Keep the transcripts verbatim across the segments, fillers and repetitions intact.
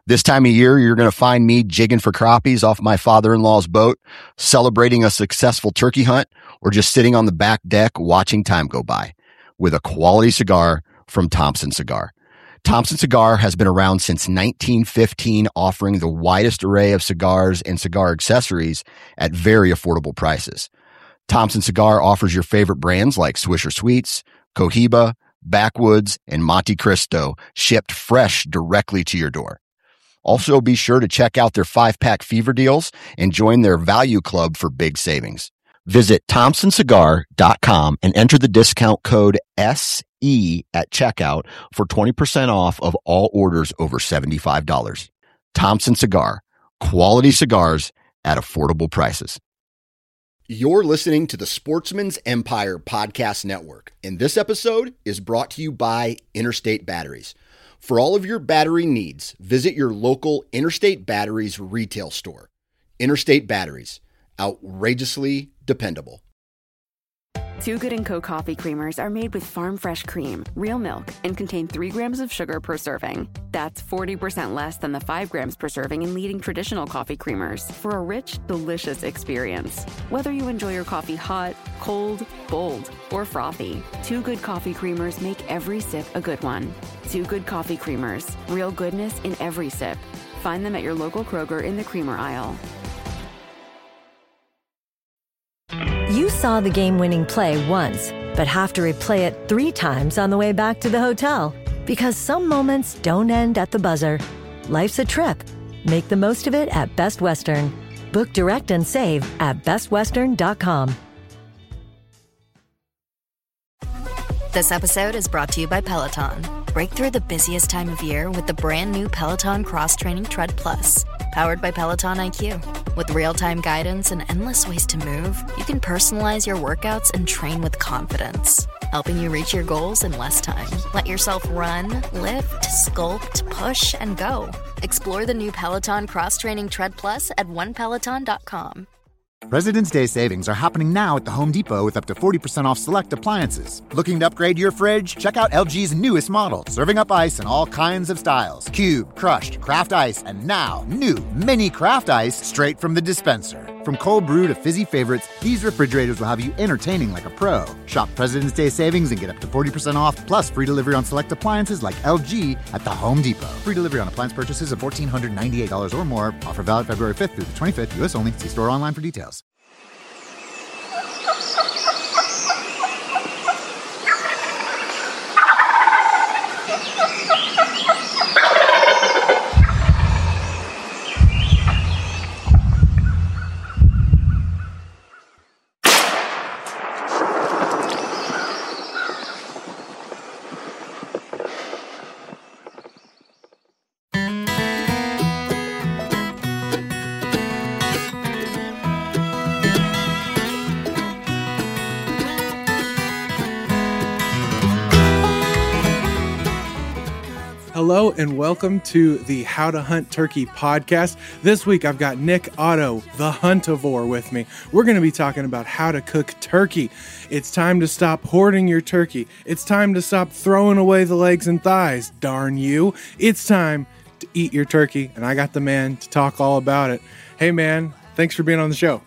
This time of year, you're going to find me jigging for crappies off my father-in-law's boat, celebrating a successful turkey hunt, or just sitting on the back deck watching time go by with a quality cigar from Thompson Cigar. Thompson Cigar has been around since nineteen fifteen, offering the widest array of cigars and cigar accessories at very affordable prices. Thompson Cigar offers your favorite brands like Swisher Sweets, Cohiba, Backwoods, and Monte Cristo, shipped fresh directly to your door. Also, be sure to check out their five-pack fever deals and join their value club for big savings. Visit thompson cigar dot com and enter the discount code S E at checkout for twenty percent off of all orders over seventy-five dollars. Thompson Cigar, quality cigars at affordable prices. You're listening to the Sportsman's Empire Podcast Network, and this episode is brought to you by Interstate Batteries. For all of your battery needs, visit your local Interstate Batteries retail store. Interstate Batteries, outrageously dependable. Too Good and Co. coffee creamers are made with farm fresh cream, real milk, and contain three grams of sugar per serving. That's forty percent less than the five grams per serving in leading traditional coffee creamers for a rich, delicious experience. Whether you enjoy your coffee hot, cold, bold, or frothy, Too Good coffee creamers make every sip a good one. Too Good coffee creamers, real goodness in every sip. Find them at your local Kroger in the creamer aisle. You saw the game-winning play once, but have to replay it three times on the way back to the hotel. Because some moments don't end at the buzzer. Life's a trip. Make the most of it at Best Western. Book direct and save at best western dot com. This episode is brought to you by Peloton. Break through the busiest time of year with the brand new Peloton Cross Training Tread Plus. Powered by Peloton I Q. With real-time guidance and endless ways to move, you can personalize your workouts and train with confidence, helping you reach your goals in less time. Let yourself run, lift, sculpt, push, and go. Explore the new Peloton Cross Training Tread Plus at one peloton dot com. President's Day savings are happening now at the Home Depot with up to forty percent off select appliances. Looking to upgrade your fridge? Check out L G's newest model, serving up ice in all kinds of styles. Cube, crushed, craft ice, and now new mini craft ice straight from the dispenser. From cold brew to fizzy favorites, these refrigerators will have you entertaining like a pro. Shop President's Day savings and get up to forty percent off, plus free delivery on select appliances like L G at the Home Depot. Free delivery on appliance purchases of one thousand four hundred ninety-eight dollars or more. Offer valid February fifth through the twenty-fifth, U S only. See store online for details. Hello and welcome to the How to Hunt Turkey podcast. This week I've got Nick Otto, the Huntivore, with me. We're going to be talking about how to cook turkey. It's time to stop hoarding your turkey. It's time to stop throwing away the legs and thighs, darn you. It's time to eat your turkey, and I got the man to talk all about it. Hey man, thanks for being on the show.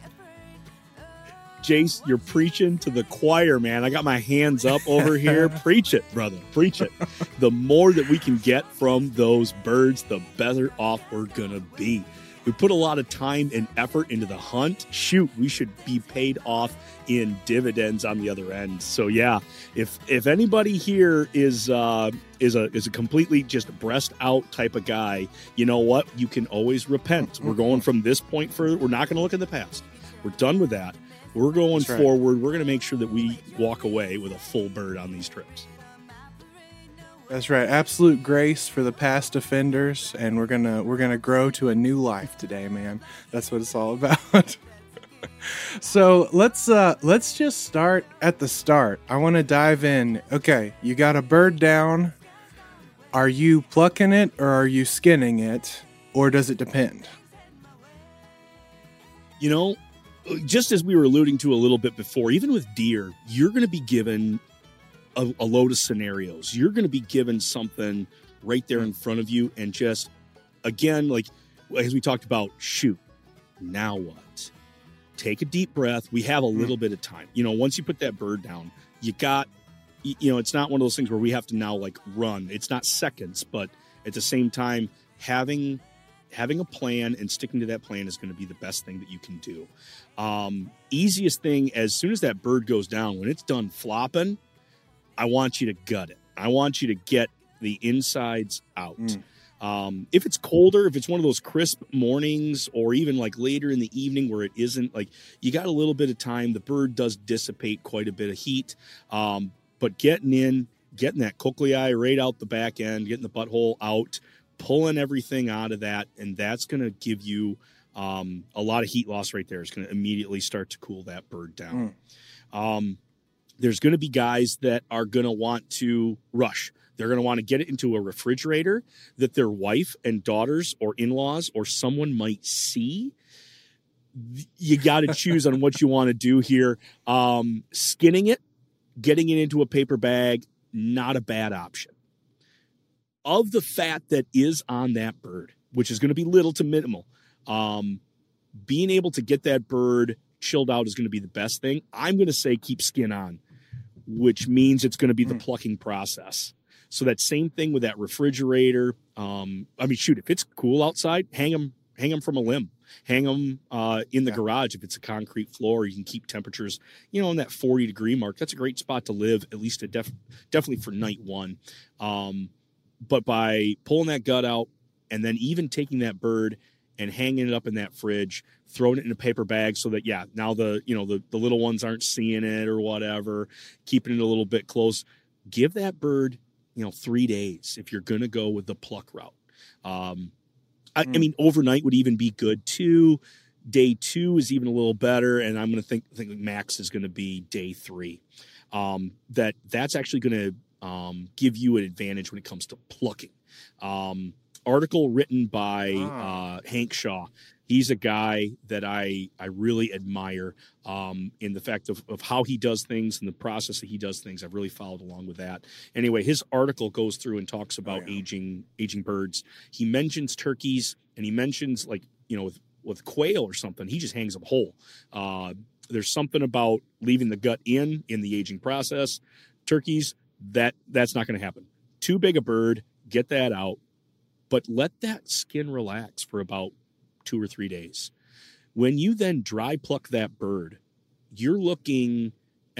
Jace, you're preaching to the choir, man. I got my hands up over here. Preach it, brother. Preach it. The more that we can get from those birds, the better off we're going to be. We put a lot of time and effort into the hunt. Shoot, we should be paid off in dividends on the other end. So yeah, if if anybody here is uh, is a is a completely just breast out type of guy, you know what? You can always repent. We're going from this point further. We're not going to look in the past. We're done with that. We're going right forward. We're going to make sure that we walk away with a full bird on these trips. That's right. Absolute grace for the past offenders, and we're gonna we're gonna grow to a new life today, man. That's what it's all about. So let's uh, let's just start at the start. I want to dive in. Okay, you got a bird down. Are you plucking it or are you skinning it, or does it depend? You know, just as we were alluding to a little bit before, even with deer, you're going to be given a, a load of scenarios. You're going to be given something right there in front of you, and just again, like as we talked about, shoot, now what? Take a deep breath. We have a little mm. bit of time. You know, once you put that bird down, you got, you know, it's not one of those things where we have to now like run. It's not seconds, but at the same time, having having a plan and sticking to that plan is going to be the best thing that you can do. Um, easiest thing, as soon as that bird goes down, when it's done flopping, I want you to gut it. I want you to get the insides out. Mm. Um, if it's colder, if it's one of those crisp mornings or even like later in the evening where it isn't, like you got a little bit of time, the bird does dissipate quite a bit of heat. Um, but getting in, getting that cochlea right out the back end, getting the butthole out, pulling everything out of that, and that's going to give you um, a lot of heat loss right there. It's going to immediately start to cool that bird down. Mm. Um, there's going to be guys that are going to want to rush. They're going to want to get it into a refrigerator that their wife and daughters or in-laws or someone might see. You got to choose on what you want to do here. Um, skinning it, getting it into a paper bag, not a bad option. Of the fat that is on that bird, which is going to be little to minimal, um, being able to get that bird chilled out is going to be the best thing. I'm going to say keep skin on, which means it's going to be the plucking process. So that same thing with that refrigerator. Um, I mean, shoot, if it's cool outside, hang them, hang them from a limb, hang them uh, in the yeah. garage. If it's a concrete floor, you can keep temperatures, you know, in that forty degree mark. That's a great spot to live, at least a def- definitely for night one. Um, But by pulling that gut out and then even taking that bird and hanging it up in that fridge, throwing it in a paper bag so that, yeah, now the, you know, the, the little ones aren't seeing it or whatever, keeping it a little bit close, give that bird, you know, three days if you're going to go with the pluck route. Um, I, mm. I mean, overnight would even be good too. Day two is even a little better. And I'm going to think, think max is going to be day three. Um, that that's actually going to, Um, give you an advantage when it comes to plucking. Um, article written by ah. uh, Hank Shaw. He's a guy that I I really admire um, in the fact of, of how he does things and the process that he does things. I've really followed along with that. Anyway, his article goes through and talks about oh, yeah. aging aging birds. He mentions turkeys and he mentions like, you know, with, with quail or something, he just hangs them whole. Uh, there's something about leaving the gut in in the aging process. Turkeys, that that's not going to happen. Too big a bird, get that out, but let that skin relax for about two or three days. When you then dry pluck that bird, you're looking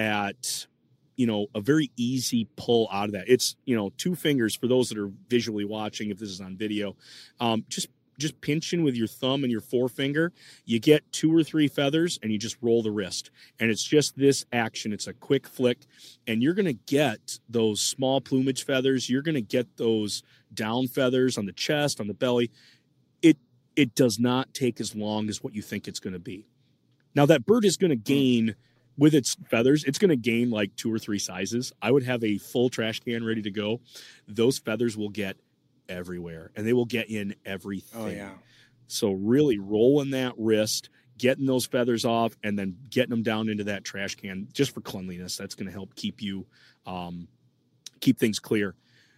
at, you know, a very easy pull out of that. It's, you know, two fingers for those that are visually watching, if this is on video, um, just just pinching with your thumb and your forefinger, you get two or three feathers and you just roll the wrist. And it's just this action. It's a quick flick. And you're going to get those small plumage feathers. You're going to get those down feathers on the chest, on the belly. It, it does not take as long as what you think it's going to be. Now that bird is going to gain with its feathers. It's going to gain like two or three sizes. I would have a full trash can ready to go. Those feathers will get everywhere and they will get in everything. Oh, yeah. So really rolling that wrist, getting those feathers off, and then getting them down into that trash can just for cleanliness. That's going to help keep you, um, keep things clear.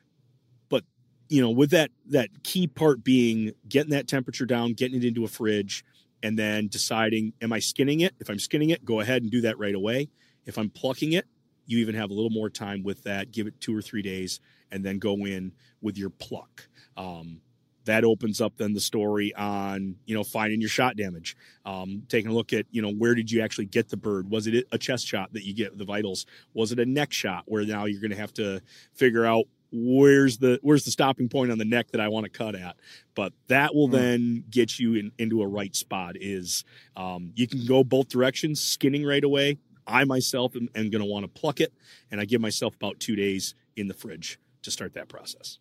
But, you know, with that, that key part being getting that temperature down, getting it into a fridge, and then deciding, am I skinning it? If I'm skinning it, go ahead and do that right away. If I'm plucking it, you even have a little more time with that. Give it two or three days and then go in with your pluck. Um, that opens up then the story on, you know, finding your shot damage, um, taking a look at, you know, where did you actually get the bird? Was it a chest shot that you get the vitals? Was it a neck shot where now you're going to have to figure out where's the, where's the stopping point on the neck that I want to cut at? But that will mm. then get you in, into a right spot is, um, you can go both directions, skinning right away. I myself am, am going to want to pluck it, and I give myself about two days in the fridge to start that process.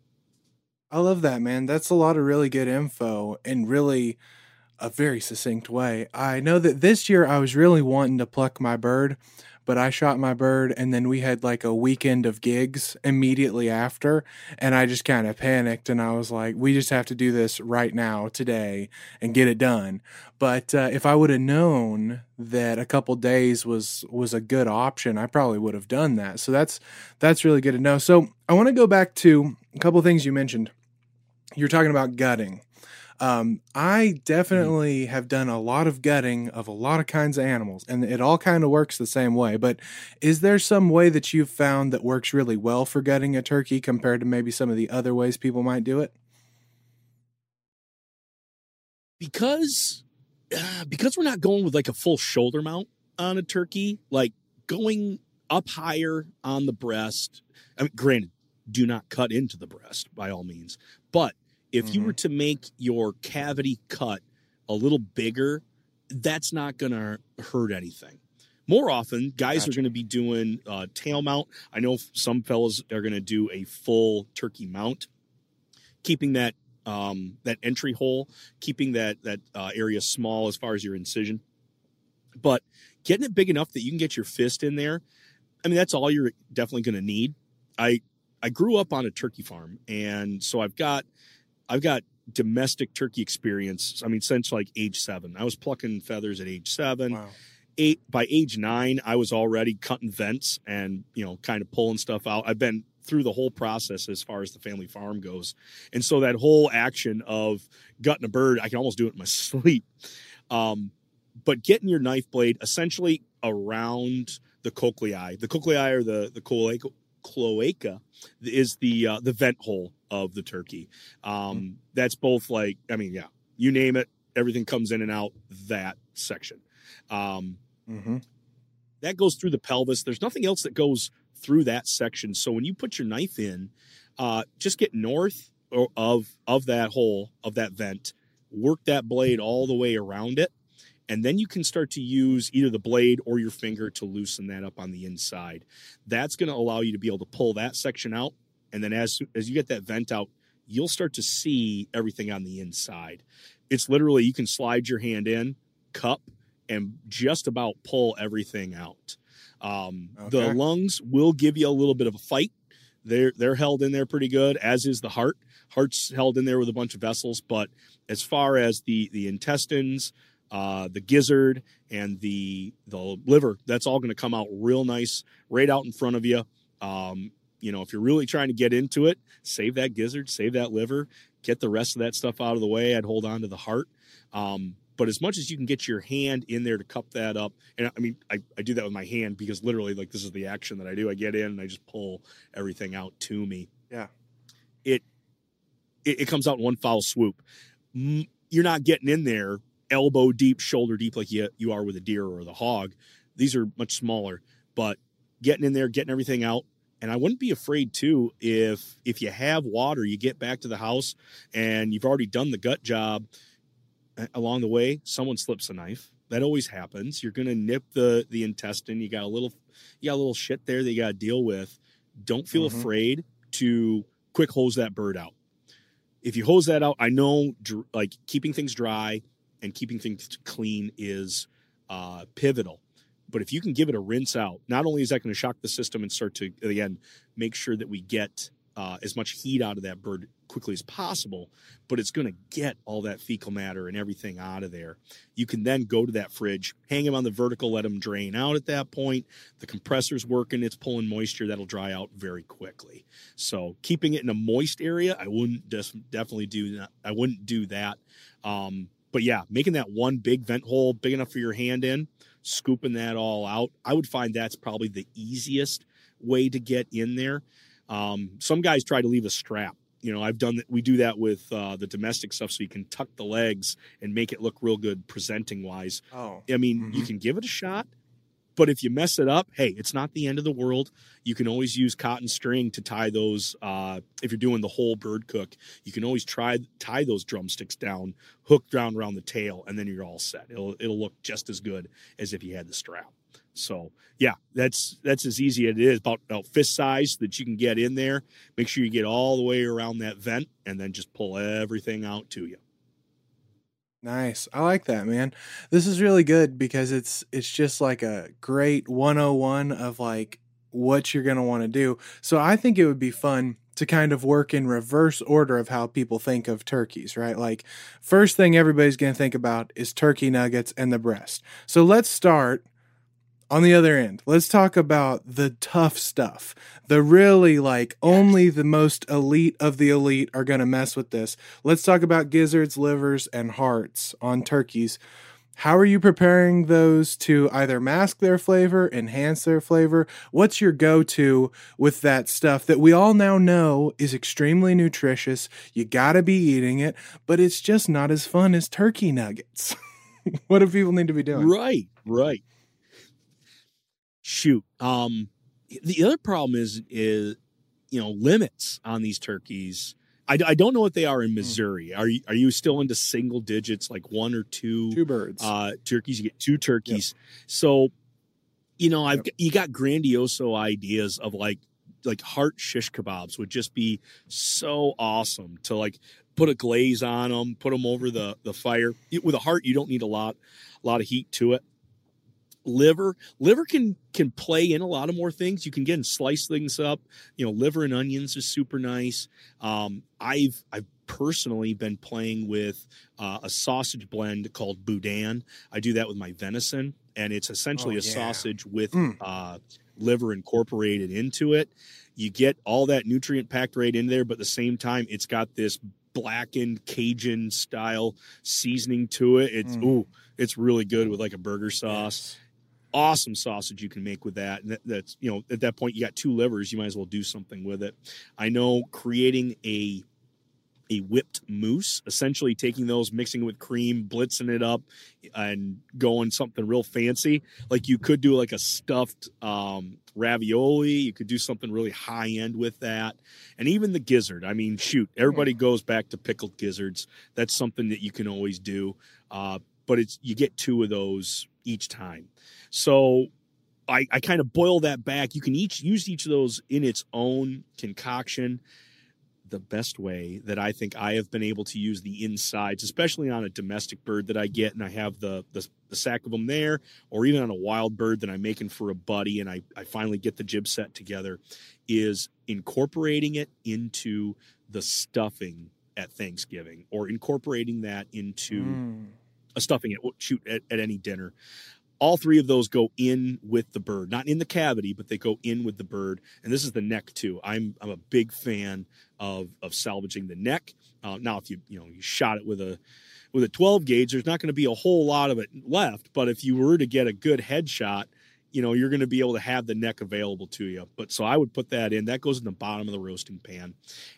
I love that, man. That's a lot of really good info and really a very succinct way. I know that this year I was really wanting to pluck my bird, but I shot my bird and then we had like a weekend of gigs immediately after. And I just kind of panicked and I was like, we just have to do this right now, today, and get it done. But uh, if I would have known that a couple days was, was a good option, I probably would have done that. So that's, that's really good to know. So I want to go back to a couple things you mentioned. you're talking about gutting. Um, I definitely mm-hmm. have done a lot of gutting of a lot of kinds of animals, and it all kind of works the same way. But is there some way that you've found that works really well for gutting a turkey compared to maybe some of the other ways people might do it? Because, uh, because we're not going with like a full shoulder mount on a turkey, like going up higher on the breast. I mean, granted, do not cut into the breast by all means, but if mm-hmm. you were to make your cavity cut a little bigger, that's not going to hurt anything. More often, guys gotcha. are going to be doing uh, tail mount. I know some fellas are going to do a full turkey mount, keeping that um, that entry hole, keeping that that uh, area small as far as your incision, but getting it big enough that you can get your fist in there. I mean, that's all you're definitely going to need. I I grew up on a turkey farm, and so I've got. I've got domestic turkey experience. I mean, since like age seven, I was plucking feathers at age seven. Wow. Eight by age nine, I was already cutting vents and, you know, kind of pulling stuff out. I've been through the whole process as far as the family farm goes. And so that whole action of gutting a bird, I can almost do it in my sleep. Um, but getting your knife blade essentially around the cochlea, the cochlea or the, the cloaca, cloaca is the, uh, the vent hole of the turkey. Um, mm-hmm. That's both like, I mean, yeah, you name it, everything comes in and out that section. Um, mm-hmm. That goes through the pelvis. There's nothing else that goes through that section. So when you put your knife in, uh, just get north of, of that hole, of that vent, work that blade all the way around it. And then you can start to use either the blade or your finger to loosen that up on the inside. That's going to allow you to be able to pull that section out. And then as, as you get that vent out, you'll start to see everything on the inside. It's literally, you can slide your hand in, cup, and just about pull everything out. Um, okay. The lungs will give you a little bit of a fight. They're, they're held in there pretty good, as is the heart. Heart's held in there with a bunch of vessels. But as far as the, the intestines, uh, the gizzard, and the, the liver, that's all going to come out real nice right out in front of you. Um, You know, if you're really trying to get into it, save that gizzard, save that liver, get the rest of that stuff out of the way. I'd hold on to the heart. Um, but as much as you can get your hand in there to cup that up, and I mean, I, I do that with my hand because literally, like, this is the action that I do. I get in and I just pull everything out to me. Yeah. It, it, it comes out in one foul swoop. You're not getting in there elbow deep, shoulder deep like you, you are with a deer or the hog. These are much smaller, but getting in there, getting everything out. And I wouldn't be afraid, too, if if you have water, you get back to the house and you've already done the gut job along the way, someone slips a knife. That always happens. You're going to nip the, the intestine. You got a little you got a little shit there that you got to deal with. Don't feel mm-hmm. afraid to quick hose that bird out. If you hose that out, I know like keeping things dry and keeping things clean is uh, pivotal. But if you can give it a rinse out, not only is that going to shock the system and start to, again, make sure that we get uh, as much heat out of that bird quickly as possible, but it's going to get all that fecal matter and everything out of there. You can then go to that fridge, hang them on the vertical, let them drain out at that point. The compressor's working, it's pulling moisture. That'll dry out very quickly. So keeping it in a moist area, I wouldn't des- definitely do that. I wouldn't do that. Um, but yeah, making that one big vent hole big enough for your hand in, scooping that all out, I would find that's probably the easiest way to get in there. Um, some guys try to leave a strap. You know, I've done that. We do that with uh, the domestic stuff, so you can tuck the legs and make it look real good presenting wise. Oh, I mean, mm-hmm. you can give it a shot, but if you mess it up, hey, it's not the end of the world. You can always use cotton string to tie those. Uh, if you're doing the whole bird cook, you can always try tie those drumsticks down, hook down around the tail, and then you're all set. It'll it'll look just as good as if you had the strap. So yeah, that's that's as easy as it is, about, about fist size that you can get in there. Make sure you get all the way around that vent, and then just pull everything out to you. Nice. I like that, man. This is really good because it's it's just like a great one oh one of like what you're going to want to do. So I think it would be fun to kind of work in reverse order of how people think of turkeys, right? Like first thing everybody's going to think about is turkey nuggets and the breast. So let's start On the other end, let's talk about the tough stuff. The really like only the most elite of the elite are going to mess with this. Let's talk about gizzards, livers, and hearts on turkeys. How are you preparing those to either mask their flavor, enhance their flavor? What's your go-to with that stuff that we all now know is extremely nutritious? You got to be eating it, but it's just not as fun as turkey nuggets. What do people need to be doing? Right, right. Shoot. Um, the other problem is, is, you know, limits on these turkeys. I, I don't know what they are in Missouri. Are you, are you still into single digits, like one or two? Two birds. Uh, turkeys. You get two turkeys. Yep. So, you know, I've, yep. you got grandioso ideas of like, like heart shish kebabs would just be so awesome to like put a glaze on them, put them over the, the fire. With a heart, you don't need a lot, a lot of heat to it. Liver, liver can can play in a lot of more things. You can get and slice things up. You know, liver and onions is super nice. Um, I've I've personally been playing with uh, a sausage blend called boudin. I do that with my venison, and it's essentially oh, a yeah. sausage with mm. uh, liver incorporated into it. You get all that nutrient packed right in there, but at the same time, it's got this blackened Cajun style seasoning to it. It's mm. ooh, it's really good with like a burger sauce. Yes. Awesome sausage you can make with that. And that, that's, you know, at that point you got two livers, you might as well do something with it. I know creating a a whipped mousse, essentially taking those, mixing it with cream, blitzing it up, and going something real fancy. Like you could do like a stuffed um, ravioli. You could do something really high end with that. And even the gizzard. I mean, shoot, everybody goes back to pickled gizzards. That's something that you can always do. Uh, but it's you get two of those each time. So I, I kind of boil that back. You can each use each of those in its own concoction. The best way that I think I have been able to use the insides, especially on a domestic bird that I get and I have the, the, the sack of them there, or even on a wild bird that I'm making for a buddy and I, I finally get the jib set together, is incorporating it into the stuffing at Thanksgiving, or incorporating that into mm. a stuffing at, shoot, at, at any dinner. All three of those go in with the bird, not in the cavity, but they go in with the bird. And this is the neck too. I'm I'm a big fan of of salvaging the neck. Uh, now, if you you know you shot it with a with a twelve gauge, there's not going to be a whole lot of it left. But if you were to get a good headshot, you know you're going to be able to have the neck available to you. But so I would put that in. That goes in the bottom of the roasting pan,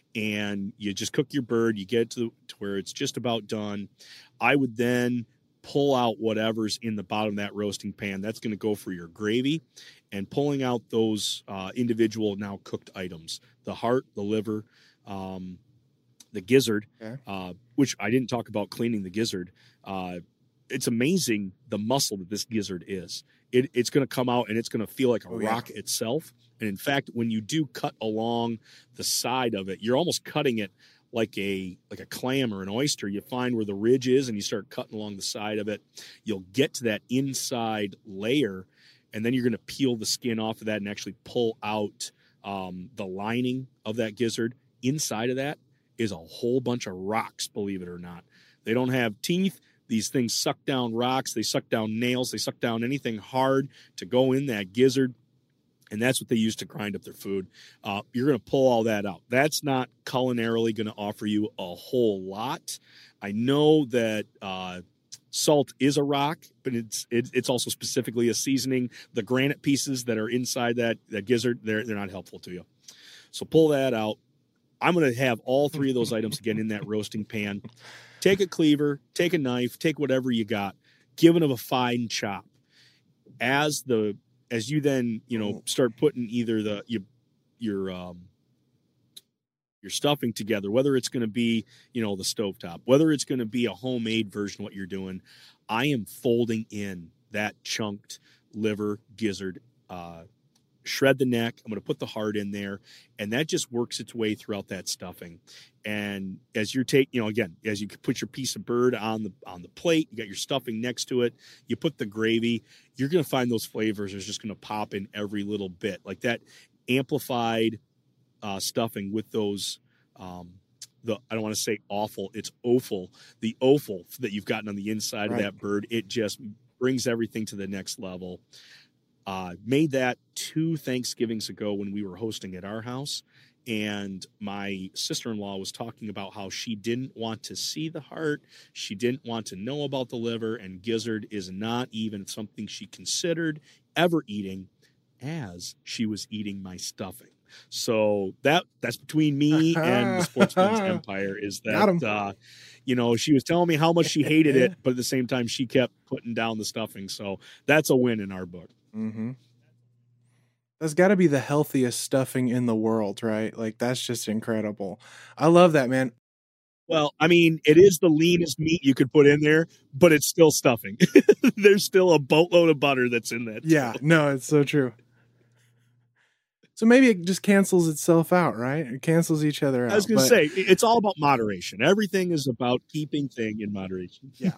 and you just cook your bird. You get it to, to where it's just about done. I would then pull out whatever's in the bottom of that roasting pan. That's going to go for your gravy, and pulling out those uh, individual now cooked items, the heart, the liver, um, the gizzard, okay. uh, which I didn't talk about cleaning the gizzard. Uh, it's amazing the muscle that this gizzard is. It, it's going to come out and it's going to feel like a oh, rock yeah. itself. And in fact, when you do cut along the side of it, you're almost cutting it like a like a clam or an oyster. You find where the ridge is and you start cutting along the side of it. You'll get to that inside layer, and then you're going to peel the skin off of that and actually pull out um, the lining of that gizzard. Inside of that is a whole bunch of rocks, believe it or not. They don't have teeth. These things suck down rocks. They suck down nails. They suck down anything hard to go in that gizzard. And that's what they use to grind up their food. Uh, you're going to pull all that out. That's not culinarily going to offer you a whole lot. I know that uh, salt is a rock, but it's it, it's also specifically a seasoning. The granite pieces that are inside that, that gizzard, they're, they're not helpful to you. So pull that out. I'm going to have all three of those items again in that roasting pan. Take a cleaver, take a knife, take whatever you got, give it a fine chop. As the As you then, you know, start putting either the your your um, your stuffing together, whether it's going to be, you know, the stovetop, whether it's going to be a homemade version of what you're doing, I am folding in that chunked liver, gizzard, uh, shred the neck. I'm going to put the heart in there, and that just works its way throughout that stuffing. And as you're taking, you know, again, as you put your piece of bird on the on the plate, you got your stuffing next to it, you put the gravy, you're going to find those flavors are just going to pop in every little bit, like that amplified uh, stuffing with those. Um, the I don't want to say awful, it's offal. The offal that you've gotten on the inside right. of that bird, it just brings everything to the next level. Uh, made that two Thanksgivings ago when we were hosting at our house. And my sister-in-law was talking about how she didn't want to see the heart. She didn't want to know about the liver, and gizzard is not even something she considered ever eating as she was eating my stuffing. So that that's between me and the Sportsman's Empire is that, uh, you know, she was telling me how much she hated it, but at the same time, she kept putting down the stuffing. So that's a win in our book. Mm-hmm. That's got to be the healthiest stuffing in the world, right? Like, that's just incredible. I love that, man. Well, I mean, it is the leanest meat you could put in there, but it's still stuffing. There's still a boatload of butter that's in that. Yeah, no, it's so true. So maybe it just cancels itself out, right? It cancels each other out. I was going to say, it's all about moderation. Everything is about keeping thing in moderation. Yeah.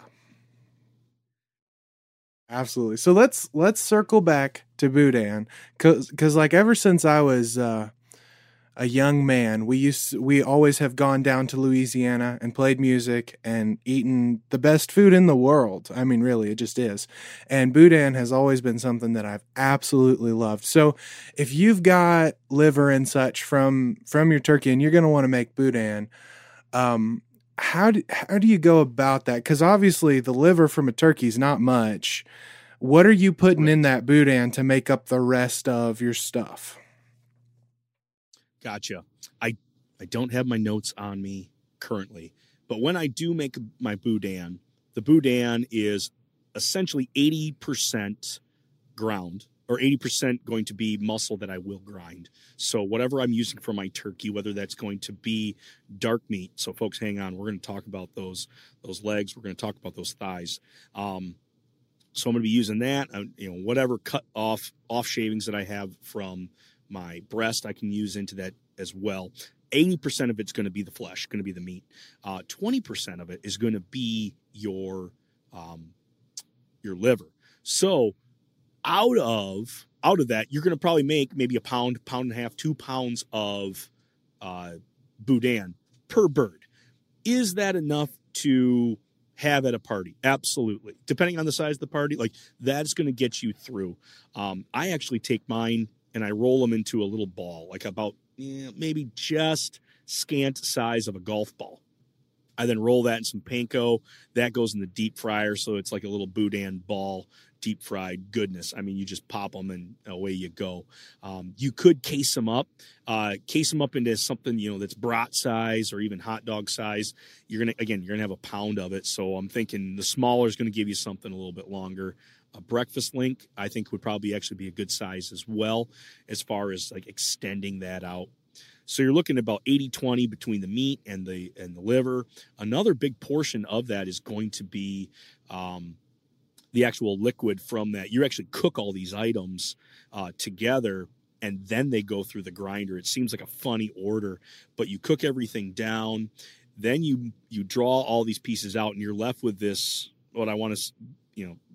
Absolutely. So let's let's circle back to Boudin, cause, cause like ever since I was uh, a young man, we used to, we always have gone down to Louisiana and played music and eaten the best food in the world. I mean, really, it just is. And Boudin has always been something that I've absolutely loved. So if you've got liver and such from from your turkey and you're going to want to make Boudin, um, how do how do you go about that? Because obviously the liver from a turkey is not much. What are you putting in that Boudin to make up the rest of your stuff? Gotcha. I I don't have my notes on me currently, but when I do make my Boudin, the Boudin is essentially eighty percent ground, or eighty percent going to be muscle that I will grind. So whatever I'm using for my turkey, whether that's going to be dark meat. So folks, hang on. We're going to talk about those, those legs. We're going to talk about those thighs. Um, so I'm going to be using that, uh, you know, whatever cut off, off shavings that I have from my breast, I can use into that as well. eighty percent of it's going to be the flesh, going to be the meat. Uh, twenty percent of it is going to be your, um, your liver. So out of, out of that, you're going to probably make maybe a pound, pound and a half, two pounds of, uh, Boudin per bird. Is that enough to have at a party? Absolutely. Depending on the size of the party, like that's going to get you through. Um, I actually take mine and I roll them into a little ball, like about eh, maybe just scant size of a golf ball. I then roll that in some panko. That goes in the deep fryer, so it's like a little Boudin ball, deep fried goodness. I mean, you just pop them and away you go. Um, you could case them up, uh, case them up into something, you know, that's brat size or even hot dog size. You're going to, again, you're going to have a pound of it. So I'm thinking the smaller is going to give you something a little bit longer. A breakfast link, I think, would probably actually be a good size as well, as far as like extending that out. So you're looking at about eighty twenty between the meat and the and the liver. Another big portion of that is going to be um, the actual liquid from that. You actually cook all these items uh, together, and then they go through the grinder. It seems like a funny order, but you cook everything down. Then you you draw all these pieces out, and you're left with this, what I want to, you know,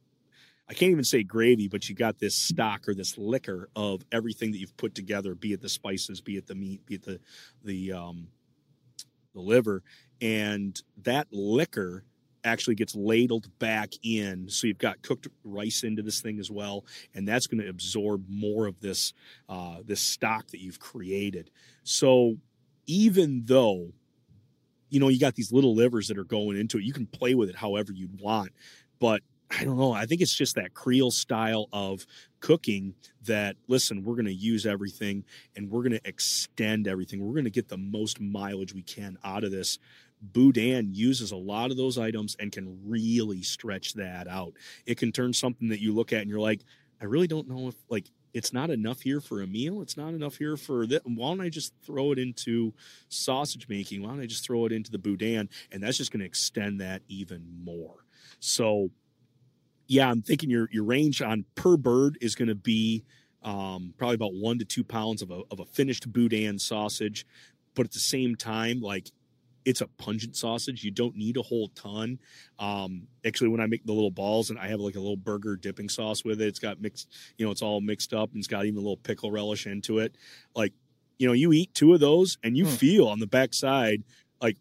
I can't even say gravy, but you got this stock or this liquor of everything that you've put together, be it the spices, be it the meat, be it the the um, the liver, and that liquor actually gets ladled back in. So you've got cooked rice into this thing as well, and that's going to absorb more of this uh, this stock that you've created. So even though, you know, you got these little livers that are going into it, you can play with it however you'd want, but I don't know. I think it's just that Creole style of cooking that, listen, we're going to use everything and we're going to extend everything. We're going to get the most mileage we can out of this. Boudin uses a lot of those items and can really stretch that out. It can turn something that you look at and you're like, I really don't know if, like, it's not enough here for a meal. It's not enough here for that. Why don't I just throw it into sausage making? Why don't I just throw it into the Boudin? And that's just going to extend that even more. So, yeah, I'm thinking your your range on per bird is going to be um, probably about one to two pounds of a of a finished Boudin sausage, but at the same time, like, it's a pungent sausage. You don't need a whole ton. Um, actually, when I make the little balls and I have like a little burger dipping sauce with it, it's got mixed, you know, it's all mixed up and it's got even a little pickle relish into it. Like, you know, you eat two of those and you mm. feel on the backside like, whoo,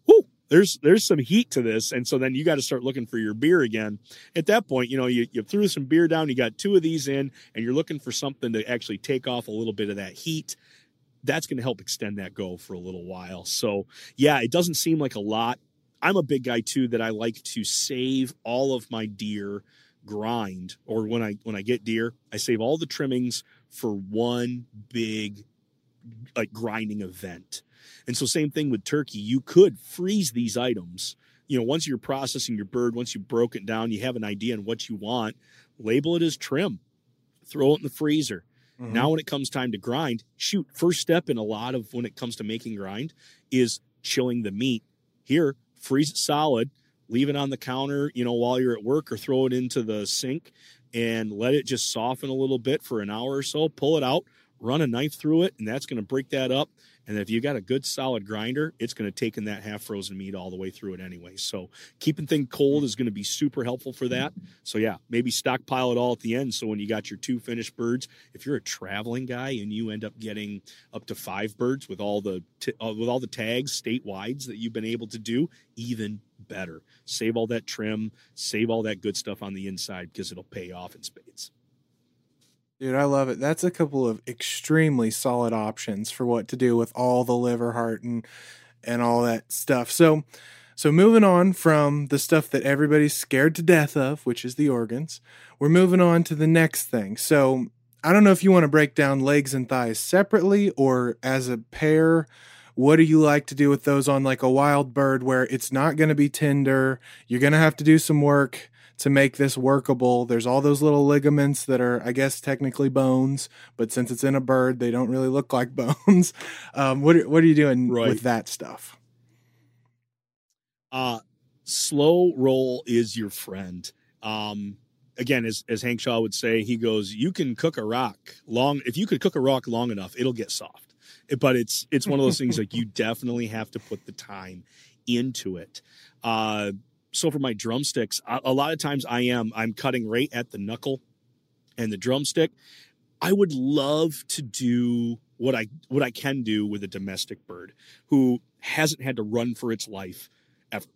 there's there's some heat to this. And so then you got to start looking for your beer again. At that point, you know, you, you threw some beer down, you got two of these in, and you're looking for something to actually take off a little bit of that heat. That's going to help extend that go for a little while. So, yeah, it doesn't seem like a lot. I'm a big guy, too, that I like to save all of my deer grind, or when I when I get deer, I save all the trimmings for one big like grinding event. And so same thing with turkey. You could freeze these items. You know, once you're processing your bird, once you broke it down, you have an idea on what you want, label it as trim, throw it in the freezer. Mm-hmm. Now when it comes time to grind, shoot, first step in a lot of when it comes to making grind is chilling the meat. Here, freeze it solid, leave it on the counter, you know, while you're at work, or throw it into the sink and let it just soften a little bit for an hour or so, pull it out, run a knife through it, and that's going to break that up. And if you got a good solid grinder, it's going to take in that half frozen meat all the way through it anyway. So keeping things cold is going to be super helpful for that. So yeah, maybe stockpile it all at the end. So when you got your two finished birds, if you're a traveling guy and you end up getting up to five birds with all the t- uh, with all the tags statewide that you've been able to do, even better. Save all that trim, save all that good stuff on the inside, because it'll pay off in spades. Dude, I love it. That's a couple of extremely solid options for what to do with all the liver, heart, and and all that stuff. So, so moving on from the stuff that everybody's scared to death of, which is the organs, we're moving on to the next thing. So, I don't know if you want to break down legs and thighs separately or as a pair. What do you like to do with those on like a wild bird where it's not going to be tender? You're going to have to do some work to make this workable. There's all those little ligaments that are, I guess, technically bones, but since it's in a bird, they don't really look like bones. Um, what what are you doing right with that stuff? Uh, slow roll is your friend. Um, again, as as Hank Shaw would say, he goes, "You can cook a rock long. If you could cook a rock long enough, it'll get soft." But it's it's one of those things like you definitely have to put the time into it. Uh, So for my drumsticks, a, a lot of times I am, I'm cutting right at the knuckle and the drumstick. I would love to do what I, what I can do with a domestic bird who hasn't had to run for its life ever.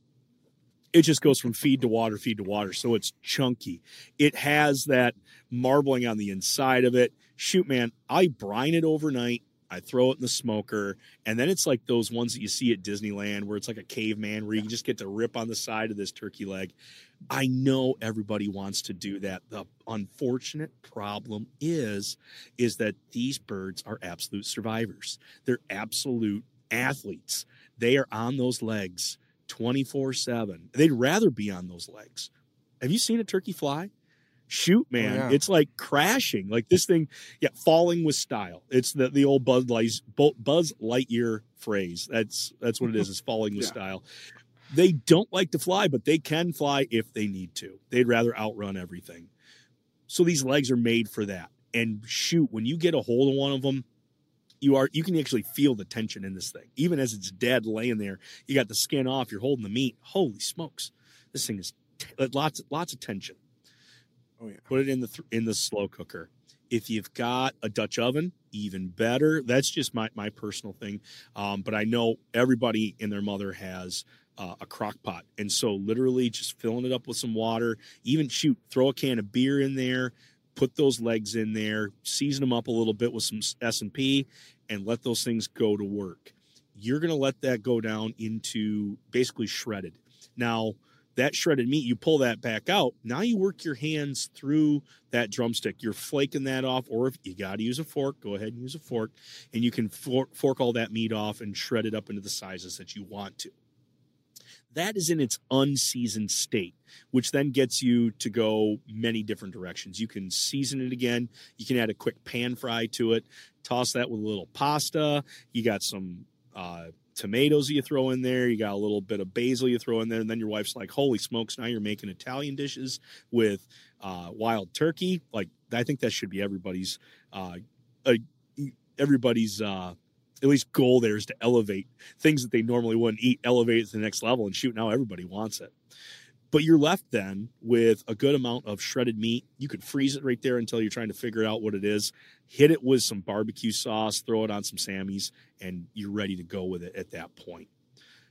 It just goes from feed to water, feed to water. So it's chunky. It has that marbling on the inside of it. Shoot, man, I brine it overnight. I throw it in the smoker, and then it's like those ones that you see at Disneyland where it's like a caveman where you can just get to rip on the side of this turkey leg. I know everybody wants to do that. The unfortunate problem is, is that these birds are absolute survivors. They're absolute athletes. They are on those legs twenty-four seven. They'd rather be on those legs. Have you seen a turkey fly? Shoot, man, oh, yeah. It's like crashing, like this thing, yeah, falling with style. It's the, the old Buzz, Light, Buzz Lightyear phrase. That's that's what it is, is falling with yeah. style. They don't like to fly, but they can fly if they need to. They'd rather outrun everything. So these legs are made for that. And shoot, when you get a hold of one of them, you are you can actually feel the tension in this thing. Even as it's dead laying there, you got the skin off, you're holding the meat. Holy smokes. This thing is t- lots, lots of tension. Oh, yeah. Put it in the th- in the slow cooker. If you've got a Dutch oven, even better. That's just my, my personal thing. Um, but I know everybody and their mother has uh, a crock pot. And so literally just filling it up with some water, even shoot, throw a can of beer in there, put those legs in there, season them up a little bit with some S and P, and let those things go to work. You're going to let that go down into basically shredded. Now, that shredded meat, you pull that back out. Now you work your hands through that drumstick. You're flaking that off, or if you got to use a fork, go ahead and use a fork, and you can fork, fork all that meat off and shred it up into the sizes that you want to. That is in its unseasoned state, which then gets you to go many different directions. You can season it again. You can add a quick pan fry to it. Toss that with a little pasta. You got some uh, tomatoes you throw in there. You got a little bit of basil you throw in there. And then your wife's like, holy smokes, now you're making Italian dishes with uh, wild turkey. Like, I think that should be everybody's, uh, uh, everybody's, uh, at least goal there is to elevate things that they normally wouldn't eat, elevate it to the next level, and shoot, now everybody wants it. But you're left then with a good amount of shredded meat. You could freeze it right there until you're trying to figure out what it is. Hit it with some barbecue sauce, throw it on some Sammy's, and you're ready to go with it at that point.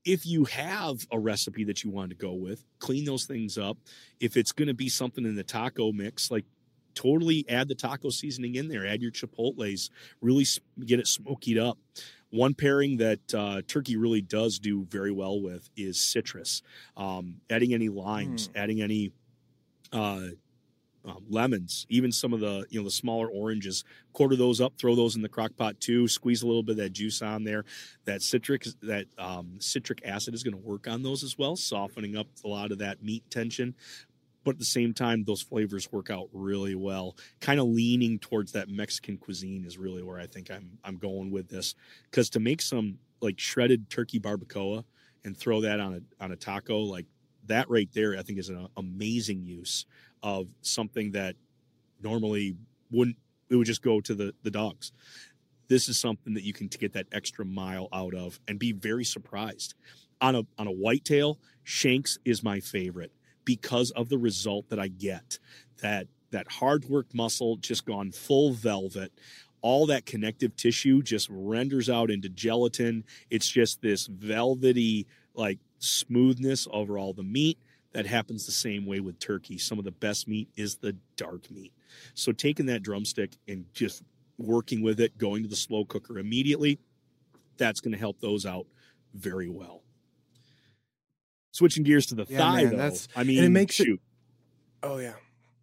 if you have a recipe that you want to go with, clean those things up. If it's going to be something in the taco mix, like totally add the taco seasoning in there. Add your chipotles. Really get it smokied up. One pairing that uh, turkey really does do very well with is citrus. Um, adding any limes, mm. adding any uh, um, lemons, even some of the you know the smaller oranges. Quarter those up, throw those in the crock pot too. Squeeze a little bit of that juice on there. That citric that um, citric acid is going to work on those as well, softening up a lot of that meat tension. But at the same time, those flavors work out really well. Kind of leaning towards that Mexican cuisine is really where I think I'm I'm going with this. Because to make some like shredded turkey barbacoa and throw that on a on a taco, like that right there, I think is an amazing use of something that normally wouldn't. It would just go to the the dogs. This is something that you can get that extra mile out of and be very surprised. On a on a whitetail, shanks is my favorite, because of the result that I get. That that hard work muscle just gone full velvet. All that connective tissue just renders out into gelatin. It's just this velvety, like, smoothness over all the meat. That happens the same way with turkey. Some of the best meat is the dark meat. So taking that drumstick and just working with it, going to the slow cooker immediately, that's going to help those out very well. Switching gears to the yeah, thigh, man, though. That's, I mean, and it makes shoot. It, oh yeah.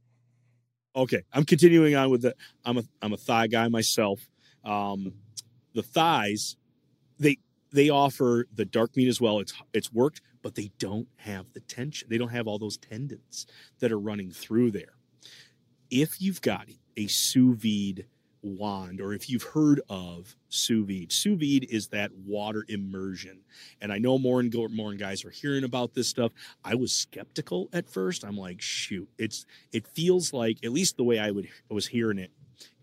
Okay, I'm continuing on with the. I'm a I'm a thigh guy myself. Um, the thighs, they they offer the dark meat as well. It's it's worked, but they don't have the tension. They don't have all those tendons that are running through there. If you've got a sous vide wand, or if you've heard of sous vide, sous vide is that water immersion. And I know more and more and guys are hearing about this stuff. I was skeptical at first. I'm like, shoot, it's it feels like, at least the way I would I was hearing it,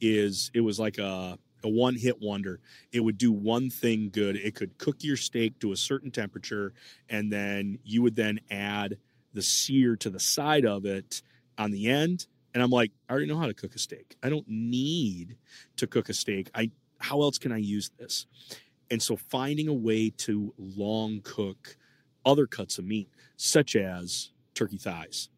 is it was like a a one hit wonder. It would do one thing good. It could cook your steak to a certain temperature, and then you would then add the sear to the side of it on the end. And I'm like, I already know how to cook a steak. I don't need to cook a steak. I how else can I use this? And so finding a way to long cook other cuts of meat, such as turkey thighs.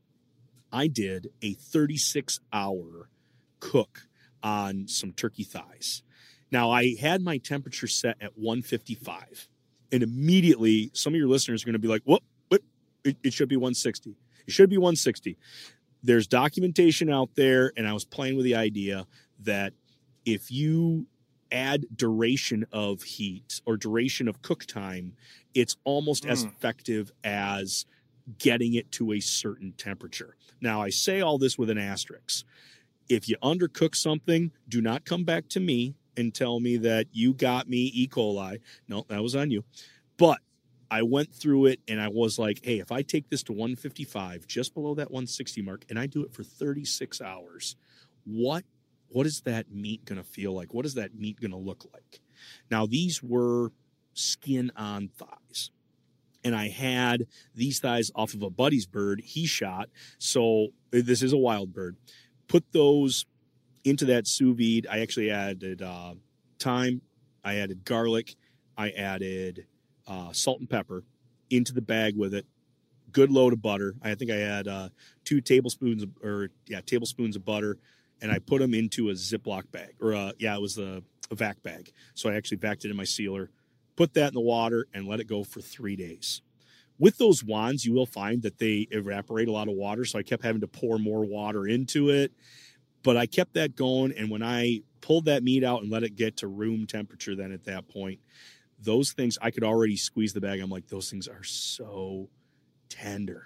I did a thirty-six hour cook on some turkey thighs. Now, I had my temperature set at one fifty-five. And immediately, some of your listeners are going to be like, what? What? It, it should be one sixty. It should be one sixty. There's documentation out there, and I was playing with the idea that if you add duration of heat or duration of cook time, it's almost mm. as effective as getting it to a certain temperature. Now, I say all this with an asterisk. If you undercook something, do not come back to me and tell me that you got me E. coli. No, that was on you. But I went through it and I was like, hey, if I take this to one fifty-five, just below that one sixty mark, and I do it for thirty-six hours, what what is that meat going to feel like? What is that meat going to look like? Now, these were skin-on thighs. And I had these thighs off of a buddy's bird he shot. So this is a wild bird. Put those into that sous vide. I actually added uh, thyme. I added garlic. I added uh, salt and pepper into the bag with it. Good load of butter. I think I had uh, two tablespoons of, or yeah, tablespoons of butter, and I put them into a Ziploc bag, or uh, yeah, it was a, a vac bag. So I actually vacked it in my sealer. Put that in the water and let it go for three days. With those wands, you will find that they evaporate a lot of water, so I kept having to pour more water into it. But I kept that going, and when I pulled that meat out and let it get to room temperature, then at that point, those things, I could already squeeze the bag. I'm like, those things are so tender.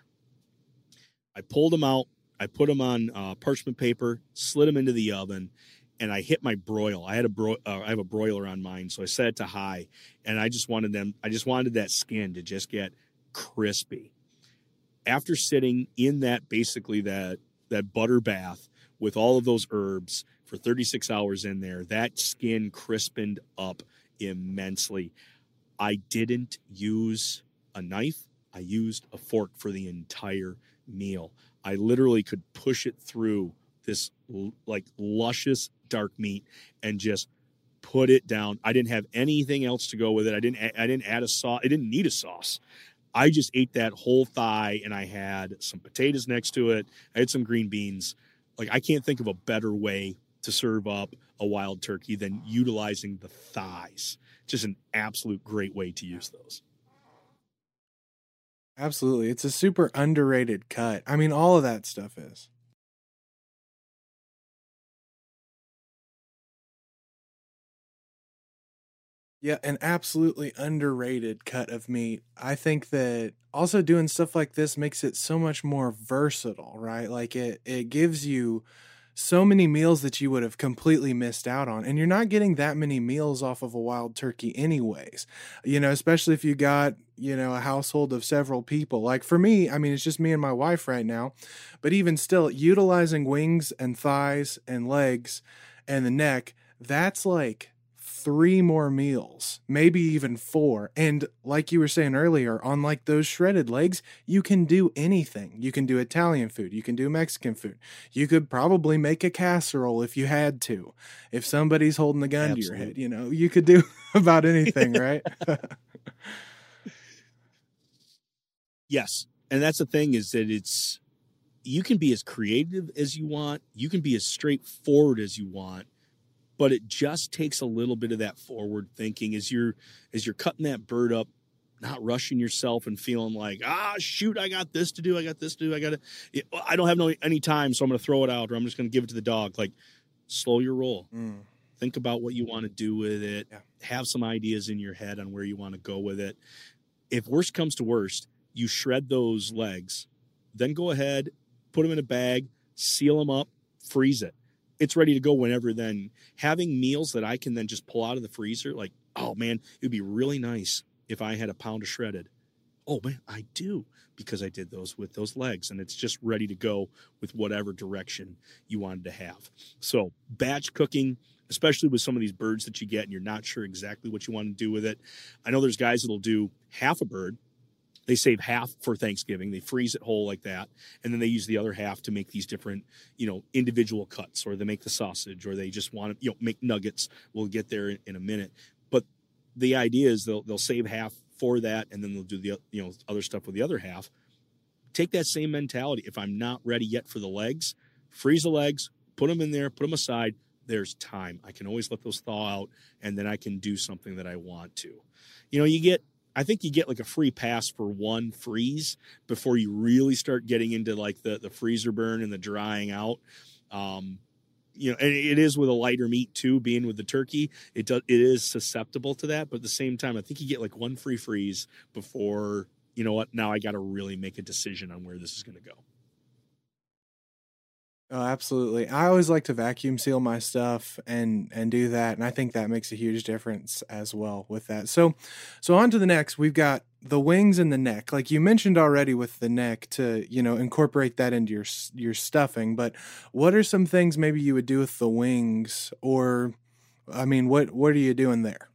I pulled them out. I put them on uh, parchment paper, slid them into the oven, and I hit my broil. I had a bro- uh, I have a broiler on mine, so I set it to high, and I just wanted them. I just wanted that skin to just get crispy. After sitting in that, basically that that butter bath with all of those herbs for thirty-six hours in there, that skin crispened up immensely. I didn't use a knife. I used a fork for the entire meal. I literally could push it through this like luscious dark meat and just put it down. I didn't have anything else to go with it. I didn't I didn't add a sauce. I didn't need a sauce. I just ate that whole thigh, and I had some potatoes next to it. I had some green beans. Like, I can't think of a better way to serve up a wild turkey than utilizing the thighs. Just an absolute great way to use those. Absolutely. It's a super underrated cut. I mean, all of that stuff is. Yeah, an absolutely underrated cut of meat. I think that also doing stuff like this makes it so much more versatile, right? Like it it gives you so many meals that you would have completely missed out on. And you're not getting that many meals off of a wild turkey anyways. You know, especially if you got, you know, a household of several people. Like for me, I mean, it's just me and my wife right now. But even still, utilizing wings and thighs and legs and the neck, that's like three more meals, maybe even four. And like you were saying earlier, on like those shredded legs, you can do anything. You can do Italian food. You can do Mexican food. You could probably make a casserole if you had to. If somebody's holding the gun Absolutely. to your head, you know, you could do about anything, right? Yes. And that's the thing, is that it's, you can be as creative as you want. You can be as straightforward as you want. But it just takes a little bit of that forward thinking as you're as you're cutting that bird up, not rushing yourself and feeling like, ah, shoot, I got this to do, I got this to do, I got to, I don't have no any time, so I'm going to throw it out, or I'm just going to give it to the dog. Like, slow your roll. Mm. Think about what you want to do with it. Yeah. Have some ideas in your head on where you want to go with it. If worst comes to worst, you shred those legs, then go ahead, put them in a bag, seal them up, freeze it. It's ready to go whenever then. Having meals that I can then just pull out of the freezer, like, oh, man, it would be really nice if I had a pound of shredded. Oh, man, I do, because I did those with those legs, and it's just ready to go with whatever direction you wanted to have. So batch cooking, especially with some of these birds that you get and you're not sure exactly what you want to do with it. I know there's guys that'll do half a bird. They save half for Thanksgiving. They freeze it whole like that. And then they use the other half to make these different, you know, individual cuts, or they make the sausage, or they just want to, you know, make nuggets. We'll get there in, in a minute. But the idea is they'll, they'll save half for that. And then they'll do the, you know, other stuff with the other half. Take that same mentality. If I'm not ready yet for the legs, freeze the legs, put them in there, put them aside. There's time. I can always let those thaw out, and then I can do something that I want to. You know, you get, I think you get like a free pass for one freeze before you really start getting into like the, the freezer burn and the drying out. Um, you know, and it is with a lighter meat too, being with the turkey, it does, it is susceptible to that. But at the same time, I think you get like one free freeze before, you know what, now I got to really make a decision on where this is going to go. Oh, absolutely. I always like to vacuum seal my stuff and and do that, and I think that makes a huge difference as well with that. So, so on to the next. We've got the wings and the neck. Like you mentioned already with the neck, to, you know, incorporate that into your your stuffing. But what are some things maybe you would do with the wings, or, I mean, what what are you doing there?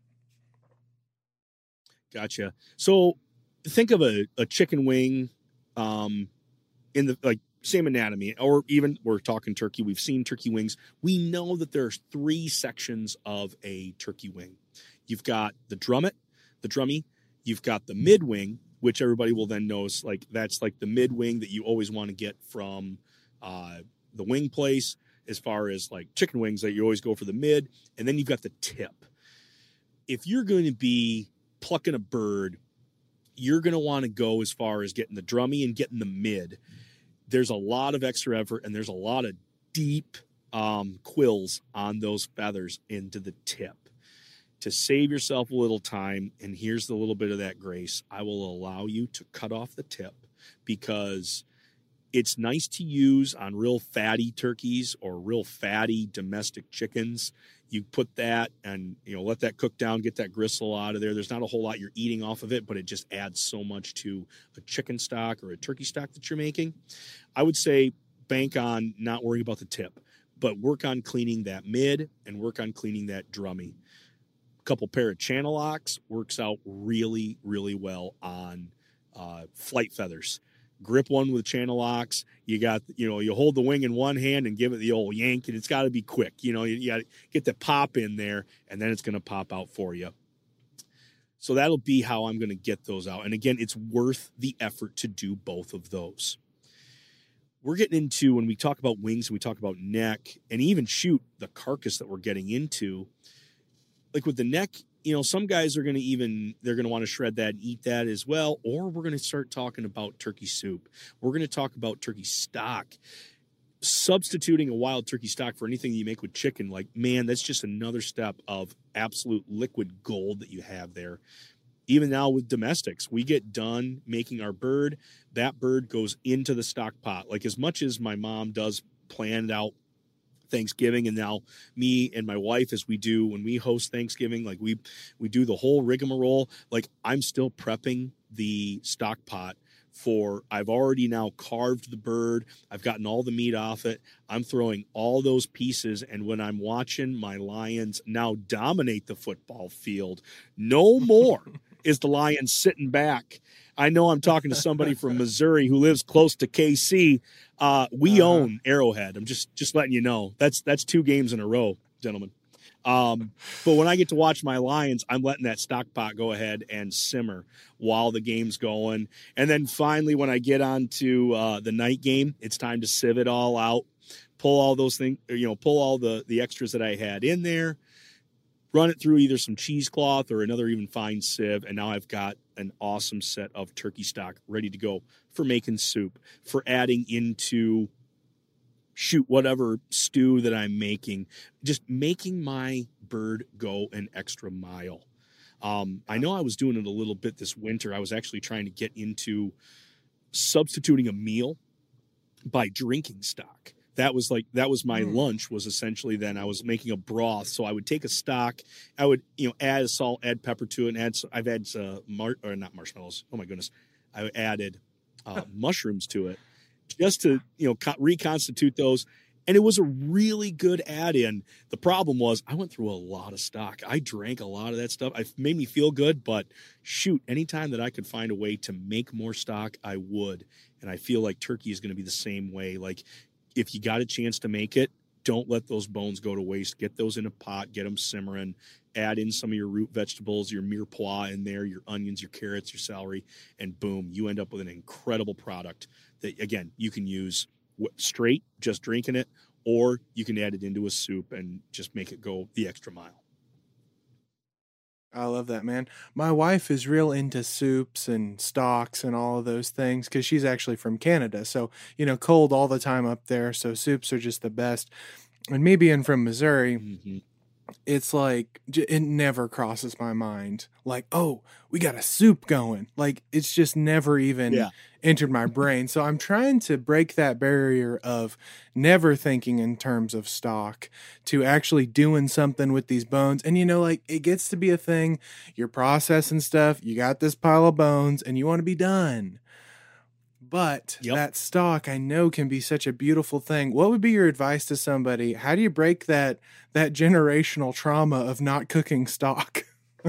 Gotcha. So think of a, a chicken wing, um, in the like. Same anatomy, or even we're talking turkey. We've seen turkey wings. We know that there's three sections of a turkey wing. You've got the drummet, the drummy. You've got the mid wing, which everybody will then know is like, that's like the mid wing that you always want to get from uh, the wing place, as far as like chicken wings, that you always go for the mid. And then you've got the tip. If you're going to be plucking a bird, you're going to want to go as far as getting the drummy and getting the mid. There's a lot of extra effort, and there's a lot of deep um, quills on those feathers into the tip. To save yourself a little time, and here's the little bit of that grace, I will allow you to cut off the tip, because it's nice to use on real fatty turkeys or real fatty domestic chickens. You put that and, you know, let that cook down, get that gristle out of there. There's not a whole lot you're eating off of it, but it just adds so much to a chicken stock or a turkey stock that you're making. I would say bank on not worrying about the tip, but work on cleaning that mid and work on cleaning that drummy. A couple pair of channel locks works out really, really well on uh, flight feathers. grip one with channel locks. You got, you know, you hold the wing in one hand and give it the old yank, and it's got to be quick. You know, you, you got to get the pop in there, and then it's going to pop out for you. So that'll be how I'm going to get those out. And again, it's worth the effort to do both of those. We're getting into, when we talk about wings and we talk about neck, and even shoot the carcass that we're getting into, like with the neck, you know, some guys are going to even, they're going to want to shred that and eat that as well. Or we're going to start talking about turkey soup. We're going to talk about turkey stock. Substituting a wild turkey stock for anything you make with chicken, like, man, that's just another step of absolute liquid gold that you have there. Even now with domestics, we get done making our bird. That bird goes into the stock pot. Like, as much as my mom does plan it out Thanksgiving, and now me and my wife, as we do when we host Thanksgiving, like we we do the whole rigmarole. Like, I'm still prepping the stock pot for, I've already now carved the bird. I've gotten all the meat off it. I'm throwing all those pieces. And when I'm watching my Lions now dominate the football field, no more is the Lions sitting back. I know I'm talking to somebody from Missouri who lives close to K C. Uh, we uh-huh. own Arrowhead. I'm just, just letting you know. That's, that's two games in a row, gentlemen. Um, but when I get to watch my Lions, I'm letting that stock pot go ahead and simmer while the game's going. And then finally, when I get on to uh, the night game, it's time to sieve it all out, pull all those things, you know, pull all the, the extras that I had in there, run it through either some cheesecloth or another even fine sieve. And now I've got an awesome set of turkey stock ready to go for making soup, for adding into shoot whatever stew that I'm making, just making my bird go an extra mile. Um, I know I was doing it a little bit this winter. I was actually trying to get into substituting a meal by drinking stock. That was like, that was my mm. lunch, was essentially then I was making a broth. So I would take a stock, I would, you know, add salt, add pepper to it, and add, I've had, uh, mar- or not marshmallows. Oh my goodness. I added uh, mushrooms to it, just to, you know, co- reconstitute those. And it was a really good add-in. The problem was I went through a lot of stock. I drank a lot of that stuff. It made me feel good, but shoot, anytime that I could find a way to make more stock, I would. And I feel like turkey is going to be the same way. Like, if you got a chance to make it, don't let those bones go to waste. Get those in a pot, get them simmering, add in some of your root vegetables, your mirepoix in there, your onions, your carrots, your celery, and boom, you end up with an incredible product that, again, you can use straight, just drinking it, or you can add it into a soup and just make it go the extra mile. I love that, man. My wife is real into soups and stocks and all of those things because she's actually from Canada. So, you know, cold all the time up there. So soups are just the best. And me being from Missouri, mm-hmm. it's like, it never crosses my mind. Like, oh, we got a soup going. Like, it's just never even yeah. entered my brain. So I'm trying to break that barrier of never thinking in terms of stock to actually doing something with these bones. And, you know, like, it gets to be a thing. You're processing stuff. You got this pile of bones and you want to be done. But yep. that stock, I know, can be such a beautiful thing. What would be your advice to somebody? How do you break that that generational trauma of not cooking stock?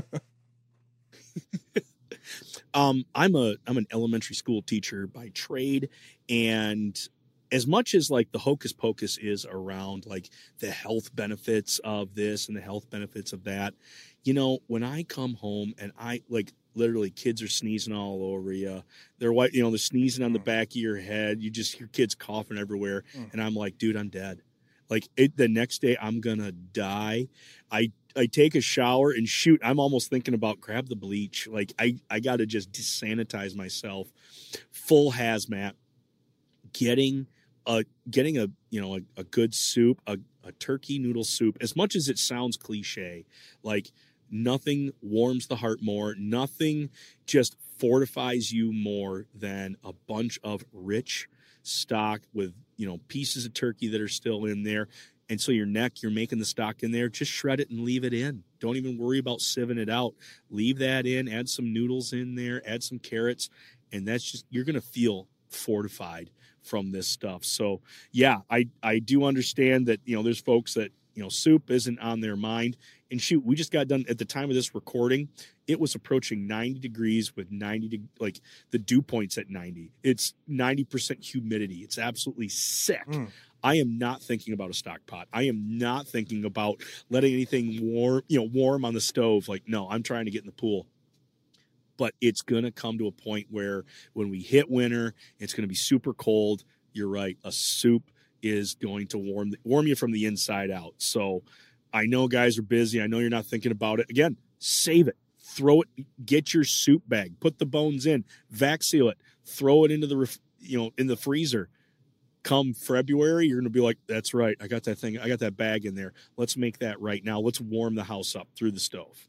um, I'm a I'm an elementary school teacher by trade, and as much as like the hocus pocus is around like the health benefits of this and the health benefits of that, you know, when I come home and I like. Literally, kids are sneezing all over you. They're white, you know, they're sneezing on the back of your head. You just hear kids coughing everywhere. Mm. And I'm like, dude, I'm dead. Like it, the next day I'm going to die. I, I take a shower and shoot. I'm almost thinking about grab the bleach. Like I, I got to just sanitize myself. Full hazmat, getting a, getting a, you know, a, a good soup, a, a turkey noodle soup, as much as it sounds cliche, like, nothing warms the heart more. Nothing just fortifies you more than a bunch of rich stock with, you know, pieces of turkey that are still in there. And so your neck, you're making the stock in there. Just shred it and leave it in. Don't even worry about sieving it out. Leave that in. Add some noodles in there. Add some carrots. And that's just, you're going to feel fortified from this stuff. So, yeah, I, I do understand that, you know, there's folks that you know, soup isn't on their mind. And shoot, we just got done at the time of this recording. It was approaching ninety degrees with ninety, de- like the dew point's at ninety. It's ninety percent humidity. It's absolutely sick. Mm. I am not thinking about a stock pot. I am not thinking about letting anything warm, you know, warm on the stove. Like, no, I'm trying to get in the pool. But it's going to come to a point where when we hit winter, it's going to be super cold. You're right. A soup is going to warm warm you from the inside out. So I know guys are busy. I know you're not thinking about it. Again, save it. Throw it. Get your soup bag. Put the bones in. Vac seal it. Throw it into the ref, you know in the freezer. Come February, you're going to be like, that's right. I got that thing. I got that bag in there. Let's make that right now. Let's warm the house up through the stove.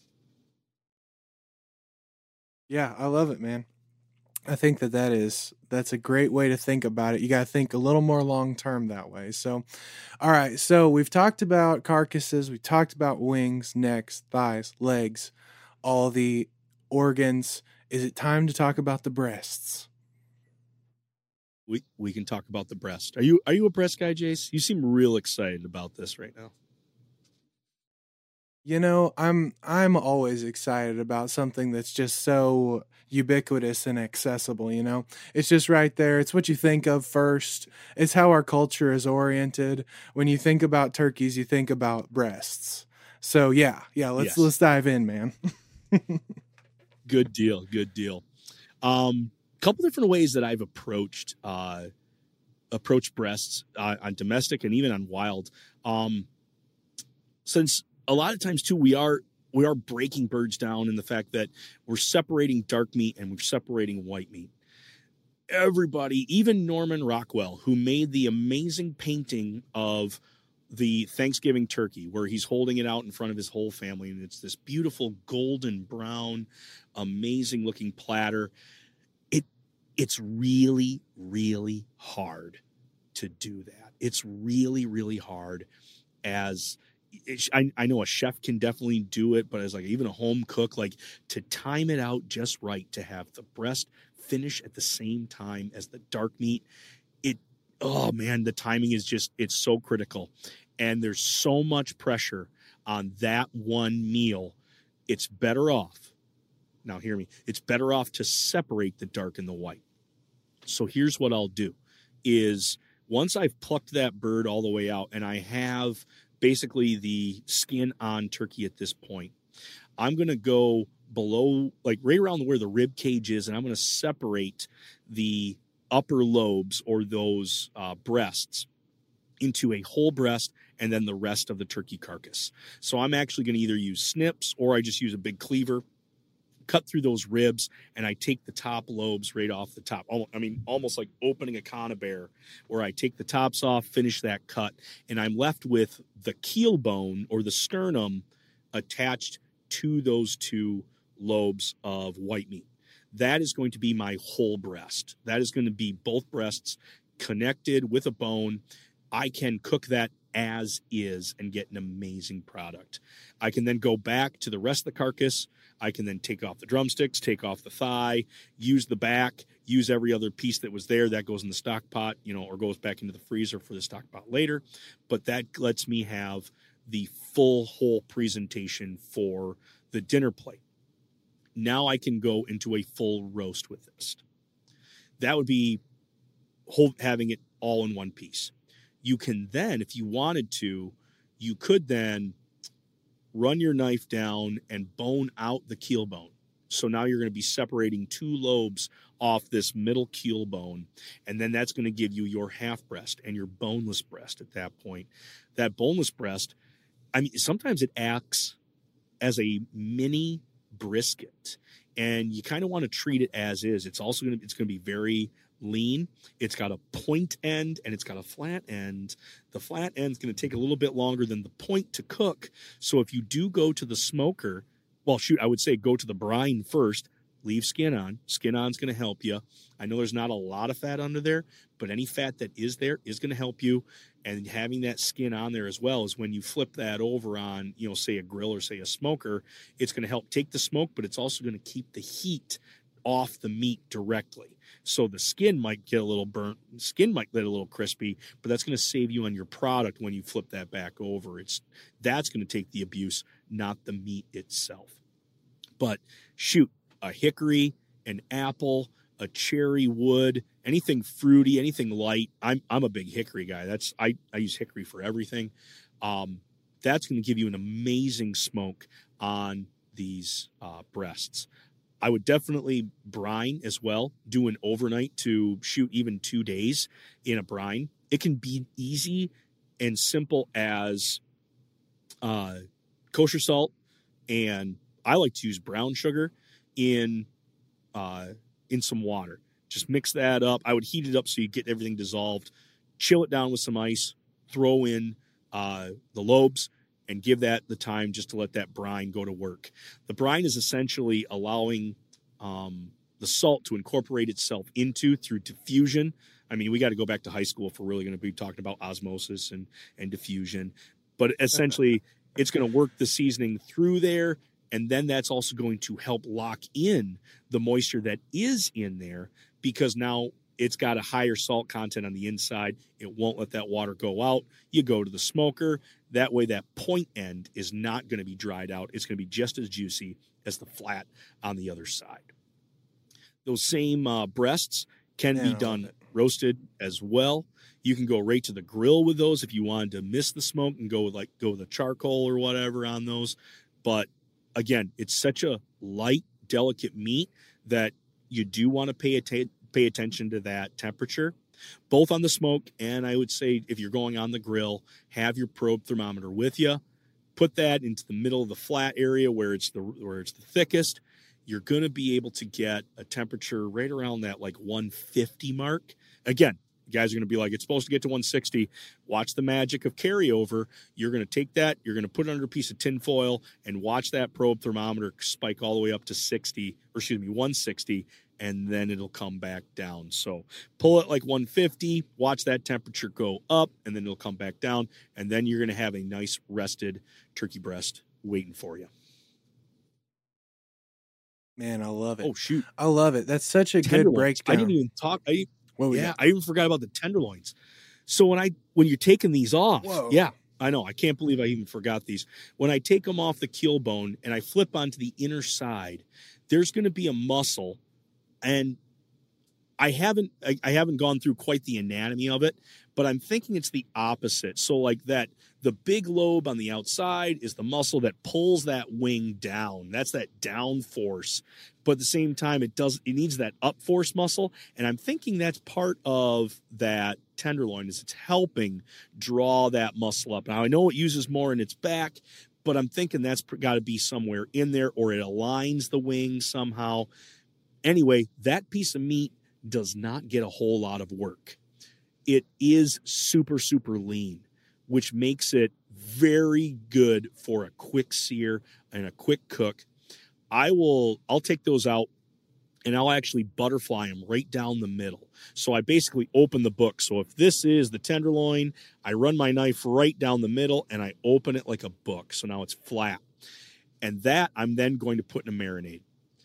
Yeah, I love it, man. I think that that is, that's a great way to think about it. You got to think a little more long-term that way. So, all right. So we've talked about carcasses. We talked about wings, necks, thighs, legs, all the organs. Is it time to talk about the breasts? We we can talk about the breast. Are you are you a breast guy, Jace? You seem real excited about this right now. You know, I'm I'm always excited about something that's just so ubiquitous and accessible, you know? It's just right there. It's what you think of first. It's how our culture is oriented. When you think about turkeys, you think about breasts. So yeah, yeah, let's yes. let's dive in, man. Good deal, good deal. Um couple different ways that I've approached uh, approached breasts uh, on domestic and even on wild. Um, since a lot of times too, we are we are breaking birds down in the fact that we're separating dark meat and we're separating white meat. Everybody, even Norman Rockwell, who made the amazing painting of the Thanksgiving turkey, where he's holding it out in front of his whole family, and it's this beautiful golden brown, amazing looking platter. It's really, really hard to do that. It's really, really hard as I, I know a chef can definitely do it, but as like even a home cook, like to time it out just right, to have the breast finish at the same time as the dark meat. It, oh man, the timing is just, it's so critical. And there's so much pressure on that one meal. It's better off. Now hear me. It's better off to separate the dark and the white. So here's what I'll do is once I've plucked that bird all the way out and I have basically the skin on turkey at this point, I'm going to go below, like right around where the rib cage is, and I'm going to separate the upper lobes or those uh, breasts into a whole breast and then the rest of the turkey carcass. So I'm actually going to either use snips or I just use a big cleaver, cut through those ribs, and I take the top lobes right off the top. I mean, almost like opening a conibear, where I take the tops off, finish that cut, and I'm left with the keel bone or the sternum attached to those two lobes of white meat. That is going to be my whole breast. That is going to be both breasts connected with a bone. I can cook that as is and get an amazing product. I can then go back to the rest of the carcass. I can then take off the drumsticks, take off the thigh, use the back, use every other piece that was there. That goes in the stock pot, you know, or goes back into the freezer for the stock pot later. But that lets me have the full whole presentation for the dinner plate. Now I can go into a full roast with this. That would be whole, having it all in one piece. You can then, if you wanted to, you could then run your knife down and bone out the keel bone. So now you're going to be separating two lobes off this middle keel bone, and then that's going to give you your half breast and your boneless breast at that point. That boneless breast, I mean, sometimes it acts as a mini brisket, and you kind of want to treat it as is. It's also going to, it's going to be very lean. It's got a point end and it's got a flat end. The flat end is going to take a little bit longer than the point to cook. So if you do go to the smoker, well, shoot, I would say go to the brine first, leave skin on. Skin on is going to help you. I know there's not a lot of fat under there, but any fat that is there is going to help you. And having that skin on there as well is when you flip that over on, you know, say a grill or say a smoker, it's going to help take the smoke, but it's also going to keep the heat off the meat directly. So the skin might get a little burnt, skin might get a little crispy, but that's going to save you on your product when you flip that back over. It's that's going to take the abuse, not the meat itself. But shoot, a hickory, an apple, a cherry wood, anything fruity, anything light. I'm I'm a big hickory guy. That's I, I use hickory for everything. Um, that's going to give you an amazing smoke on these uh, breasts. I would definitely brine as well, do an overnight to shoot even two days in a brine. It can be easy and simple as uh, kosher salt, and I like to use brown sugar in uh, in some water. Just mix that up. I would heat it up so you get everything dissolved. Chill it down with some ice. Throw in uh, the lobes and give that the time just to let that brine go to work. The brine is essentially allowing um, the salt to incorporate itself into through diffusion. I mean, we got to go back to high school if we're really going to be talking about osmosis and, and diffusion. But essentially, it's going to work the seasoning through there, and then that's also going to help lock in the moisture that is in there, because now it's got a higher salt content on the inside. It won't let that water go out. You go to the smoker. That way that point end is not going to be dried out. It's going to be just as juicy as the flat on the other side. Those same uh, breasts can Yeah, be I love done it. roasted as well. You can go right to the grill with those if you wanted to miss the smoke and go with like go with a charcoal or whatever on those. But again, it's such a light, delicate meat that you do want to pay att- pay attention to that temperature, both on the smoke, and I would say if you're going on the grill, have your probe thermometer with you. Put that into the middle of the flat area where it's the where it's the thickest. You're going to be able to get a temperature right around that like one fifty mark. Again, you guys are going to be like, it's supposed to get to one sixty. Watch the magic of carryover. You're going to take that, you're going to put it under a piece of tin foil and watch that probe thermometer spike all the way up to sixty, or excuse me, one sixty, and then it'll come back down. So pull it like one fifty, watch that temperature go up, and then it'll come back down, and then you're going to have a nice rested turkey breast waiting for you. Man, I love it. Oh, shoot. I love it. That's such a good Tenderloins. breakdown. I didn't even talk. I, What we yeah, got? I even forgot about the tenderloins. So when I when you're taking these off, Whoa. yeah, I know. I can't believe I even forgot these. When I take them off the keel bone and I flip onto the inner side, there's going to be a muscle, and I haven't I, I haven't gone through quite the anatomy of it, but I'm thinking it's the opposite. So like that, the big lobe on the outside is the muscle that pulls that wing down. That's that down force. But at the same time, it does it needs that up force muscle. And I'm thinking that's part of that tenderloin, is it's helping draw that muscle up. Now I know it uses more in its back, but I'm thinking that's got to be somewhere in there, or it aligns the wing somehow. Anyway, that piece of meat does not get a whole lot of work. It is super, super lean, which makes it very good for a quick sear and a quick cook. I will, I'll take those out and I'll actually butterfly them right down the middle. So I basically open the book. So if this is the tenderloin, I run my knife right down the middle and I open it like a book. So now it's flat. And that I'm then going to put in a marinade.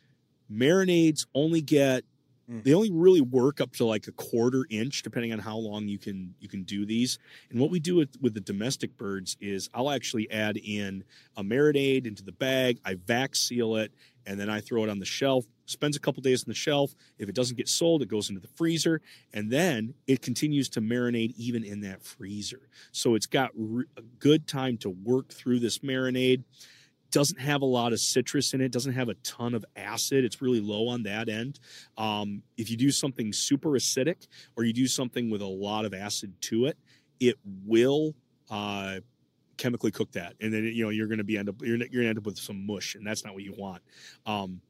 Marinades only get, they only really work up to like a quarter inch, depending on how long you can you can do these. And what we do with, with the domestic birds is I'll actually add in a marinade into the bag. I vac seal it, and then I throw it on the shelf. Spends a couple days on the shelf. If it doesn't get sold, it goes into the freezer, and then it continues to marinate even in that freezer. So it's got re- a good time to work through this marinade. Doesn't have a lot of citrus in it, doesn't have a ton of acid. It's really low on that end. Um, if you do something super acidic, or you do something with a lot of acid to it, it will uh, chemically cook that. And then, you know, you're going to be end up, you're, you're going to end up with some mush, and that's not what you want. Um,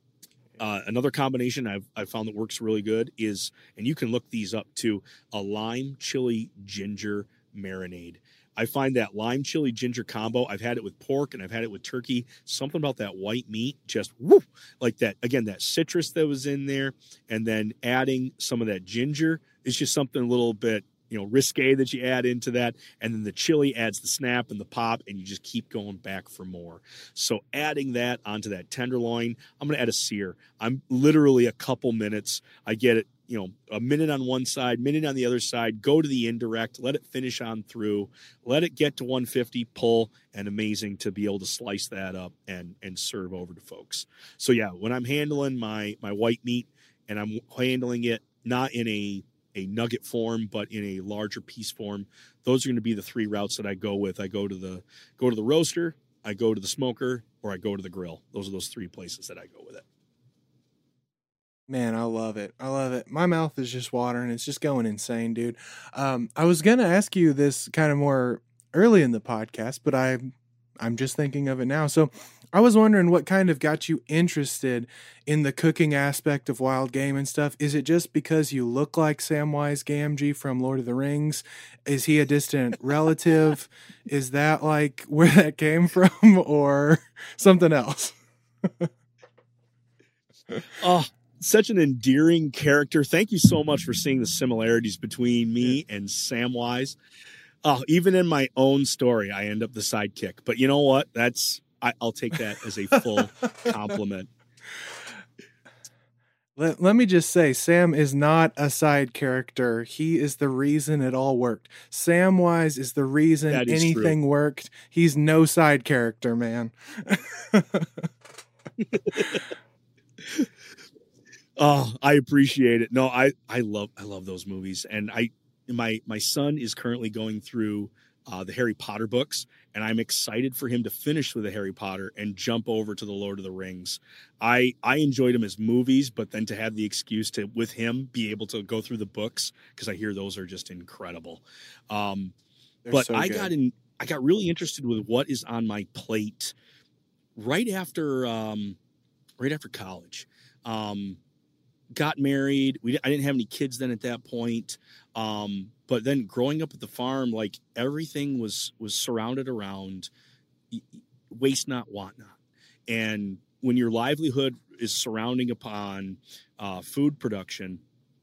uh, another combination I've, I've found that works really good is, and you can look these up too, a lime chili ginger marinade. I find that lime chili ginger combo, I've had it with pork and I've had it with turkey. Something about that white meat, just woo, like that. Again, that citrus that was in there, and then adding some of that ginger is just something a little bit, you know, risque that you add into that. And then the chili adds the snap and the pop, and you just keep going back for more. So adding that onto that tenderloin, I'm going to add a sear. I'm literally a couple minutes. I get it you know, a minute on one side, minute on the other side, go to the indirect, let it finish on through, let it get to one fifty, pull, and amazing to be able to slice that up and and serve over to folks. So yeah, when I'm handling my my white meat and I'm handling it not in a a nugget form, but in a larger piece form, those are going to be the three routes that I go with. I go to the go to the roaster, I go to the smoker, or I go to the grill. Those are those three places that I go with it. Man, I love it. I love it. My mouth is just watering. It's just going insane, dude. Um, I was going to ask you this kind of more early in the podcast, but I, I'm just thinking of it now. So I was wondering what kind of got you interested in the cooking aspect of wild game and stuff. Is it just because you look like Samwise Gamgee from Lord of the Rings? Is he a distant relative? Is that like where that came from, or something else? Oh, such an endearing character. Thank you so much for seeing the similarities between me and Samwise. Oh, even in my own story, I end up the sidekick. But you know what? That's I, I'll take that as a full compliment. Let, let me just say, Sam is not a side character. He is the reason it all worked. Samwise is the reason That is anything true. worked. He's no side character, man. Oh, I appreciate it. No, I, I love I love those movies, and I my my son is currently going through uh, the Harry Potter books, and I'm excited for him to finish with the Harry Potter and jump over to the Lord of the Rings. I I enjoyed them as movies, but then to have the excuse to with him be able to go through the books, because I hear those are just incredible. Um, but so I good. got in I got really interested with what is on my plate right after um, right after college. Um, got married. We I didn't have any kids then at that point. Um, but then growing up at the farm, like everything was was surrounded around waste not, want not. And when your livelihood is surrounding upon uh, food production,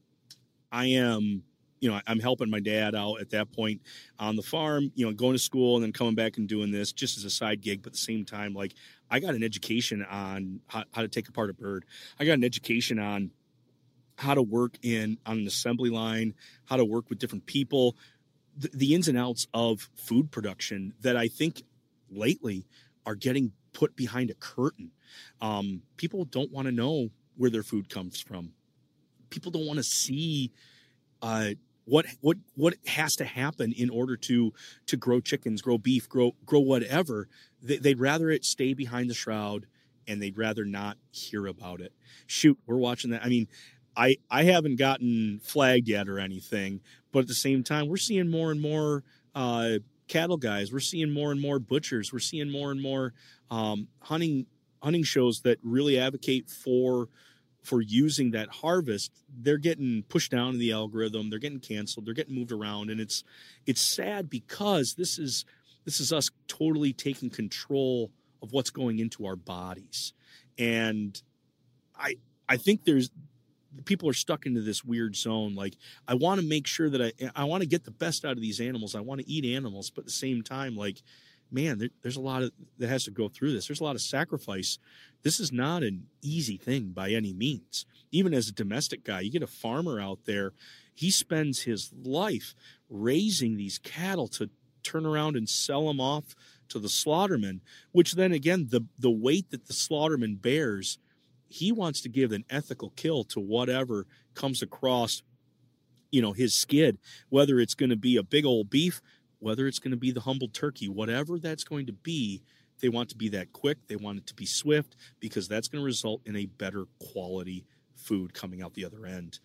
I am, you know, I'm helping my dad out at that point on the farm, you know, going to school and then coming back and doing this just as a side gig. But at the same time, like I got an education on how, how to take apart a bird. I got an education on how to work in on an assembly line, how to work with different people, the, the ins and outs of food production that I think lately are getting put behind a curtain. Um, people don't want to know where their food comes from. People don't want to see uh, what what what has to happen in order to to grow chickens, grow beef, grow grow whatever. They, they'd rather it stay behind the shroud, and they'd rather not hear about it. Shoot, we're watching that. I mean, I, I haven't gotten flagged yet or anything, but at the same time, we're seeing more and more uh, cattle guys. We're seeing more and more butchers. We're seeing more and more um, hunting hunting shows that really advocate for for using that harvest. They're getting pushed down in the algorithm. They're getting canceled. They're getting moved around, and it's it's sad because this is this is us totally taking control of what's going into our bodies, and I I think there's. People are stuck into this weird zone. Like, I want to make sure that I, I want to get the best out of these animals. I want to eat animals, but at the same time, like, man, there, there's a lot of, that has to go through this. There's a lot of sacrifice. This is not an easy thing by any means. Even as a domestic guy, you get a farmer out there, he spends his life raising these cattle to turn around and sell them off to the slaughterman, which then again, the, the weight that the slaughterman bears, he wants to give an ethical kill to whatever comes across, you know, his skid, whether it's going to be a big old beef, whether it's going to be the humbled turkey, whatever that's going to be. They want to be that quick. They want it to be swift, because that's going to result in a better quality food coming out the other end.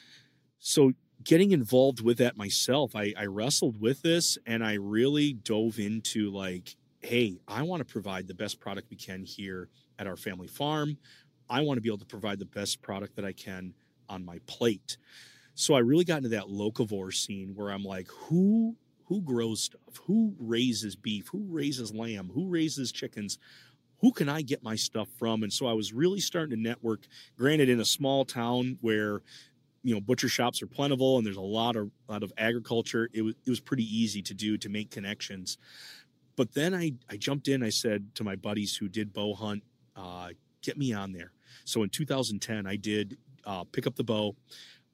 So getting involved with that myself, I, I wrestled with this, and I really dove into like, hey, I want to provide the best product we can here at our family farm. I want to be able to provide the best product that I can on my plate. So I really got into that locavore scene where I'm like, who who grows stuff? Who raises beef? Who raises lamb? Who raises chickens? Who can I get my stuff from? And so I was really starting to network, granted in a small town where, you know, butcher shops are plentiful and there's a lot of lot of agriculture. It was it was pretty easy to do, to make connections. But then I, I jumped in, I said to my buddies who did bow hunt, uh, get me on there. So in two thousand ten, I did uh, pick up the bow.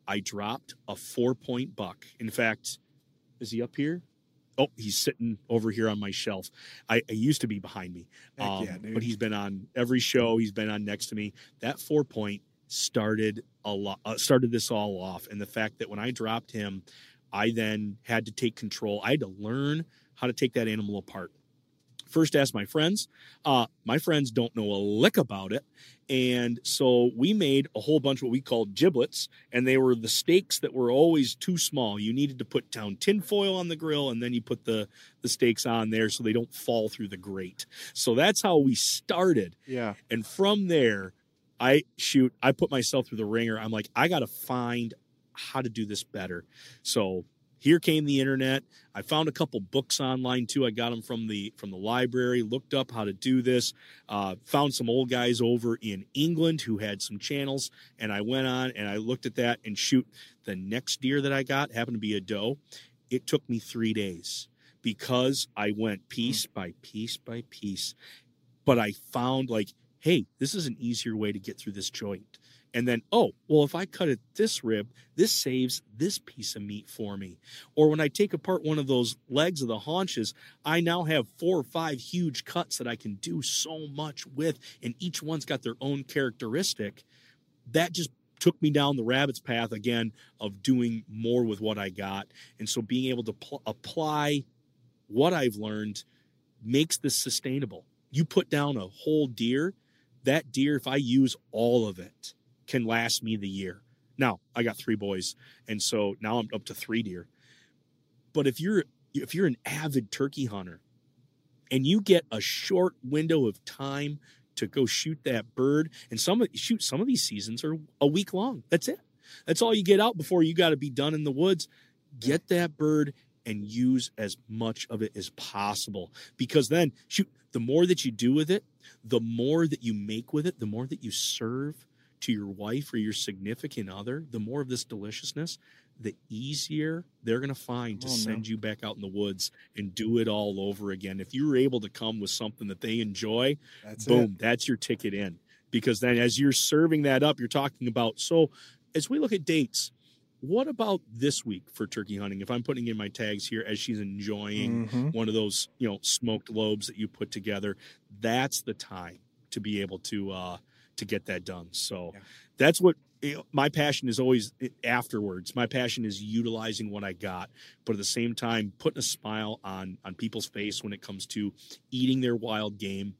I dropped a four-point buck. In fact, is he up here? Oh, he's sitting over here on my shelf. I, I used to be behind me, um, yeah, dude. but he's been on every show. He's been on next to me. That four point started a lot. Uh, started this all off, and the fact that when I dropped him, I then had to take control. I had to learn how to take that animal apart. First, ask my friends. Uh, my friends don't know a lick about it. And so we made a whole bunch of what we called giblets, and they were the steaks that were always too small. You needed to put down tin foil on the grill, and then you put the, the steaks on there so they don't fall through the grate. So that's how we started. Yeah. And from there, I shoot, I put myself through the ringer. I'm like, I got to find how to do this better. So here came the internet. I found a couple books online too. I got them from the from the library, looked up how to do this, uh, found some old guys over in England who had some channels, and I went on and I looked at that, and shoot, the next deer that I got happened to be a doe. It took me three days because I went piece by piece by piece. But I found, like, hey, this is an easier way to get through this joint. And then, oh, well, if I cut it this rib, this saves this piece of meat for me. Or when I take apart one of those legs of the haunches, I now have four or five huge cuts that I can do so much with, and each one's got their own characteristic. That just took me down the rabbit's path again of doing more with what I got. And so being able to pl- apply what I've learned makes this sustainable. You put down a whole deer, that deer, if I use all of it, can last me the year. Now, I got three boys, and so now I'm up to three deer. But if you're if you're an avid turkey hunter and you get a short window of time to go shoot that bird, and some of shoot some of these seasons are a week long. That's it. That's all you get out before you got to be done in the woods. Get that bird and use as much of it as possible, because then shoot, the more that you do with it, the more that you make with it, the more that you serve to your wife or your significant other, the more of this deliciousness, the easier they're going to find to oh, send no. you back out in the woods and do it all over again. If you were able to come with something that they enjoy, that's boom, it. That's your ticket in. Because then as you're serving that up, you're talking about, so as we look at dates, what about this week for turkey hunting? If I'm putting in my tags here as she's enjoying mm-hmm. one of those, you know, smoked lobes that you put together, that's the time to be able to, uh, to get that done. So yeah. that's what you know, my passion is always afterwards. My passion is utilizing what I got, but at the same time, putting a smile on, on people's face when it comes to eating their wild game.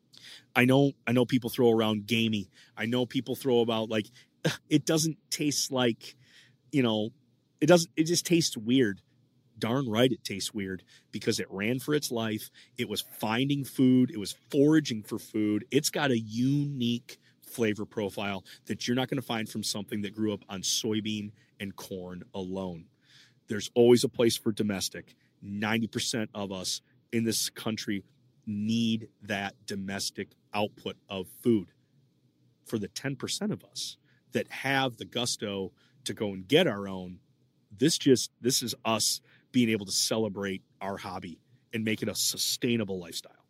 I know, I know people throw around gamey. I know people throw about like, it doesn't taste like, you know, it doesn't, it just tastes weird. Darn right it tastes weird, because it ran for its life. It was finding food. It was foraging for food. It's got a unique flavor profile that you're not going to find from something that grew up on soybean and corn alone. There's always a place for domestic. ninety percent of us in this country need that domestic output of food. For the ten percent of us that have the gusto to go and get our own, this just, this is us being able to celebrate our hobby and make it a sustainable lifestyle.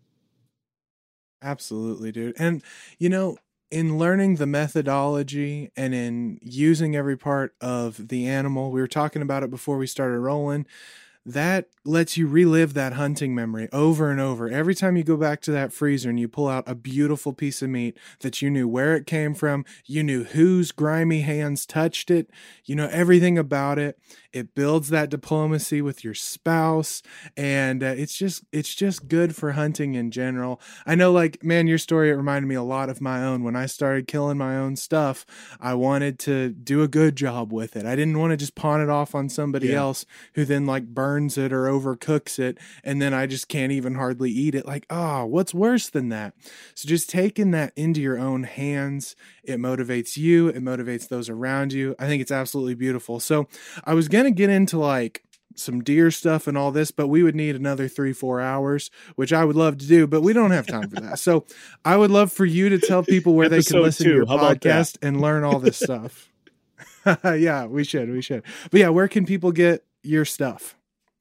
Absolutely, dude. And, you know, in learning the methodology and in using every part of the animal, we were talking about it before we started rolling, that lets you relive that hunting memory over and over. Every time you go back to that freezer and you pull out a beautiful piece of meat that you knew where it came from, you knew whose grimy hands touched it, you know everything about it. It builds that diplomacy with your spouse, and uh, it's just it's just good for hunting in general. I know, like, man, your story, it reminded me a lot of my own. When I started killing my own stuff, I wanted to do a good job with it. I didn't want to just pawn it off on somebody yeah. else who then like burns it or overcooks it, and then I just can't even hardly eat it. Like, oh, what's worse than that? So just taking that into your own hands, it motivates you, it motivates those around you. I think it's absolutely beautiful. So I was going to get into like some deer stuff and all this, but we would need another three, four hours, which I would love to do, but we don't have time for that. So I would love for you to tell people where they can listen two. to your How podcast and learn all this stuff. Yeah, we should, we should. But yeah, where can people get your stuff?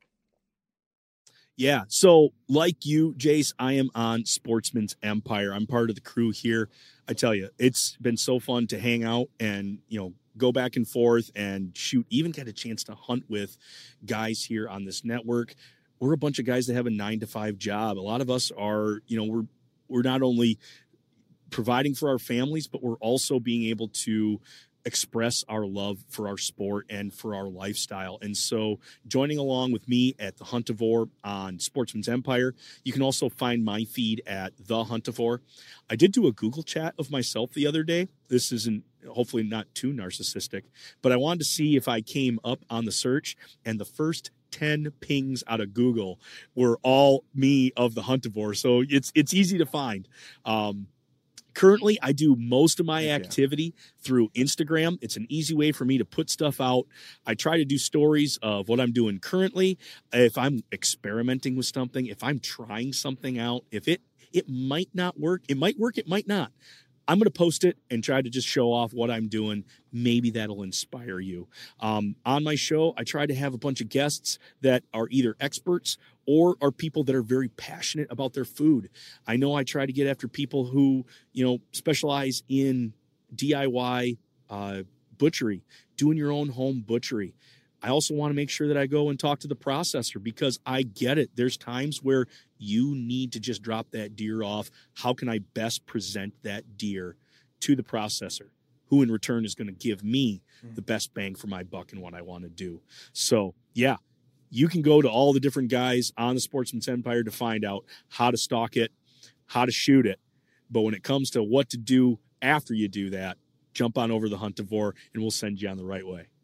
Yeah. So like you, Jace, I am on Sportsman's Empire. I'm part of the crew here. I tell you, it's been so fun to hang out and, you know, go back and forth and shoot, even get a chance to hunt with guys here on this network. We're a bunch of guys that have a nine to five job. A lot of us are, you know, we're, we're not only providing for our families, but we're also being able to express our love for our sport and for our lifestyle. And so joining along with me at the Huntivore on Sportsman's Empire, you can also find my feed at the Huntivore. I did do a Google chat of myself the other day. This isn't hopefully not too narcissistic, but I wanted to see if I came up on the search, and the first ten pings out of Google were all me of the Huntivore. So it's, it's easy to find. Um, Currently, I do most of my activity through Instagram. It's an easy way for me to put stuff out. I try to do stories of what I'm doing currently. If I'm experimenting with something, if I'm trying something out, if it, it might not work, it might work, it might not. I'm going to post it and try to just show off what I'm doing. Maybe that'll inspire you. Um, on my show, I try to have a bunch of guests that are either experts or are people that are very passionate about their food. I know I try to get after people who, you know, specialize in D I Y uh, butchery, doing your own home butchery. I also want to make sure that I go and talk to the processor, because I get it. There's times where you need to just drop that deer off. How can I best present that deer to the processor, who in return is going to give me the best bang for my buck and what I want to do? So, yeah, you can go to all the different guys on the Sportsman's Empire to find out how to stalk it, how to shoot it. But when it comes to what to do after you do that, jump on over the Huntivore and we'll send you on the right way.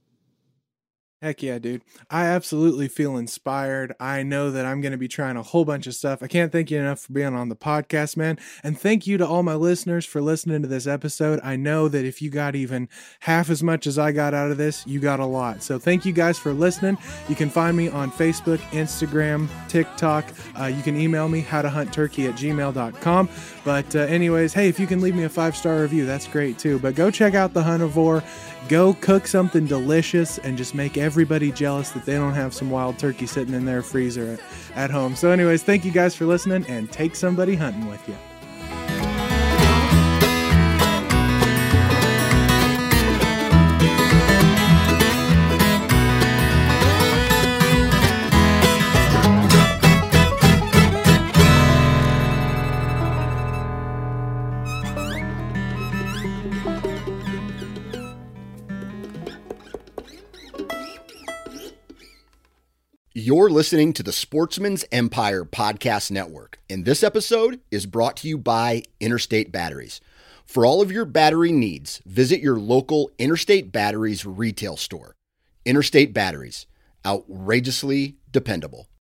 Heck yeah, dude. I absolutely feel inspired. I know that I'm going to be trying a whole bunch of stuff. I can't thank you enough for being on the podcast, man. And thank you to all my listeners for listening to this episode. I know that if you got even half as much as I got out of this, you got a lot. So thank you guys for listening. You can find me on Facebook, Instagram, TikTok. Uh, you can email me, howtohuntturkey at gmail dot com. But uh, anyways, hey, if you can leave me a five-star review, that's great too. But go check out the Huntivore. Go cook something delicious and just make everybody jealous that they don't have some wild turkey sitting in their freezer at, at home. So anyways, thank you guys for listening, and take somebody hunting with you. You're listening to the Sportsman's Empire Podcast Network, and this episode is brought to you by Interstate Batteries. For all of your battery needs, visit your local Interstate Batteries retail store. Interstate Batteries, outrageously dependable.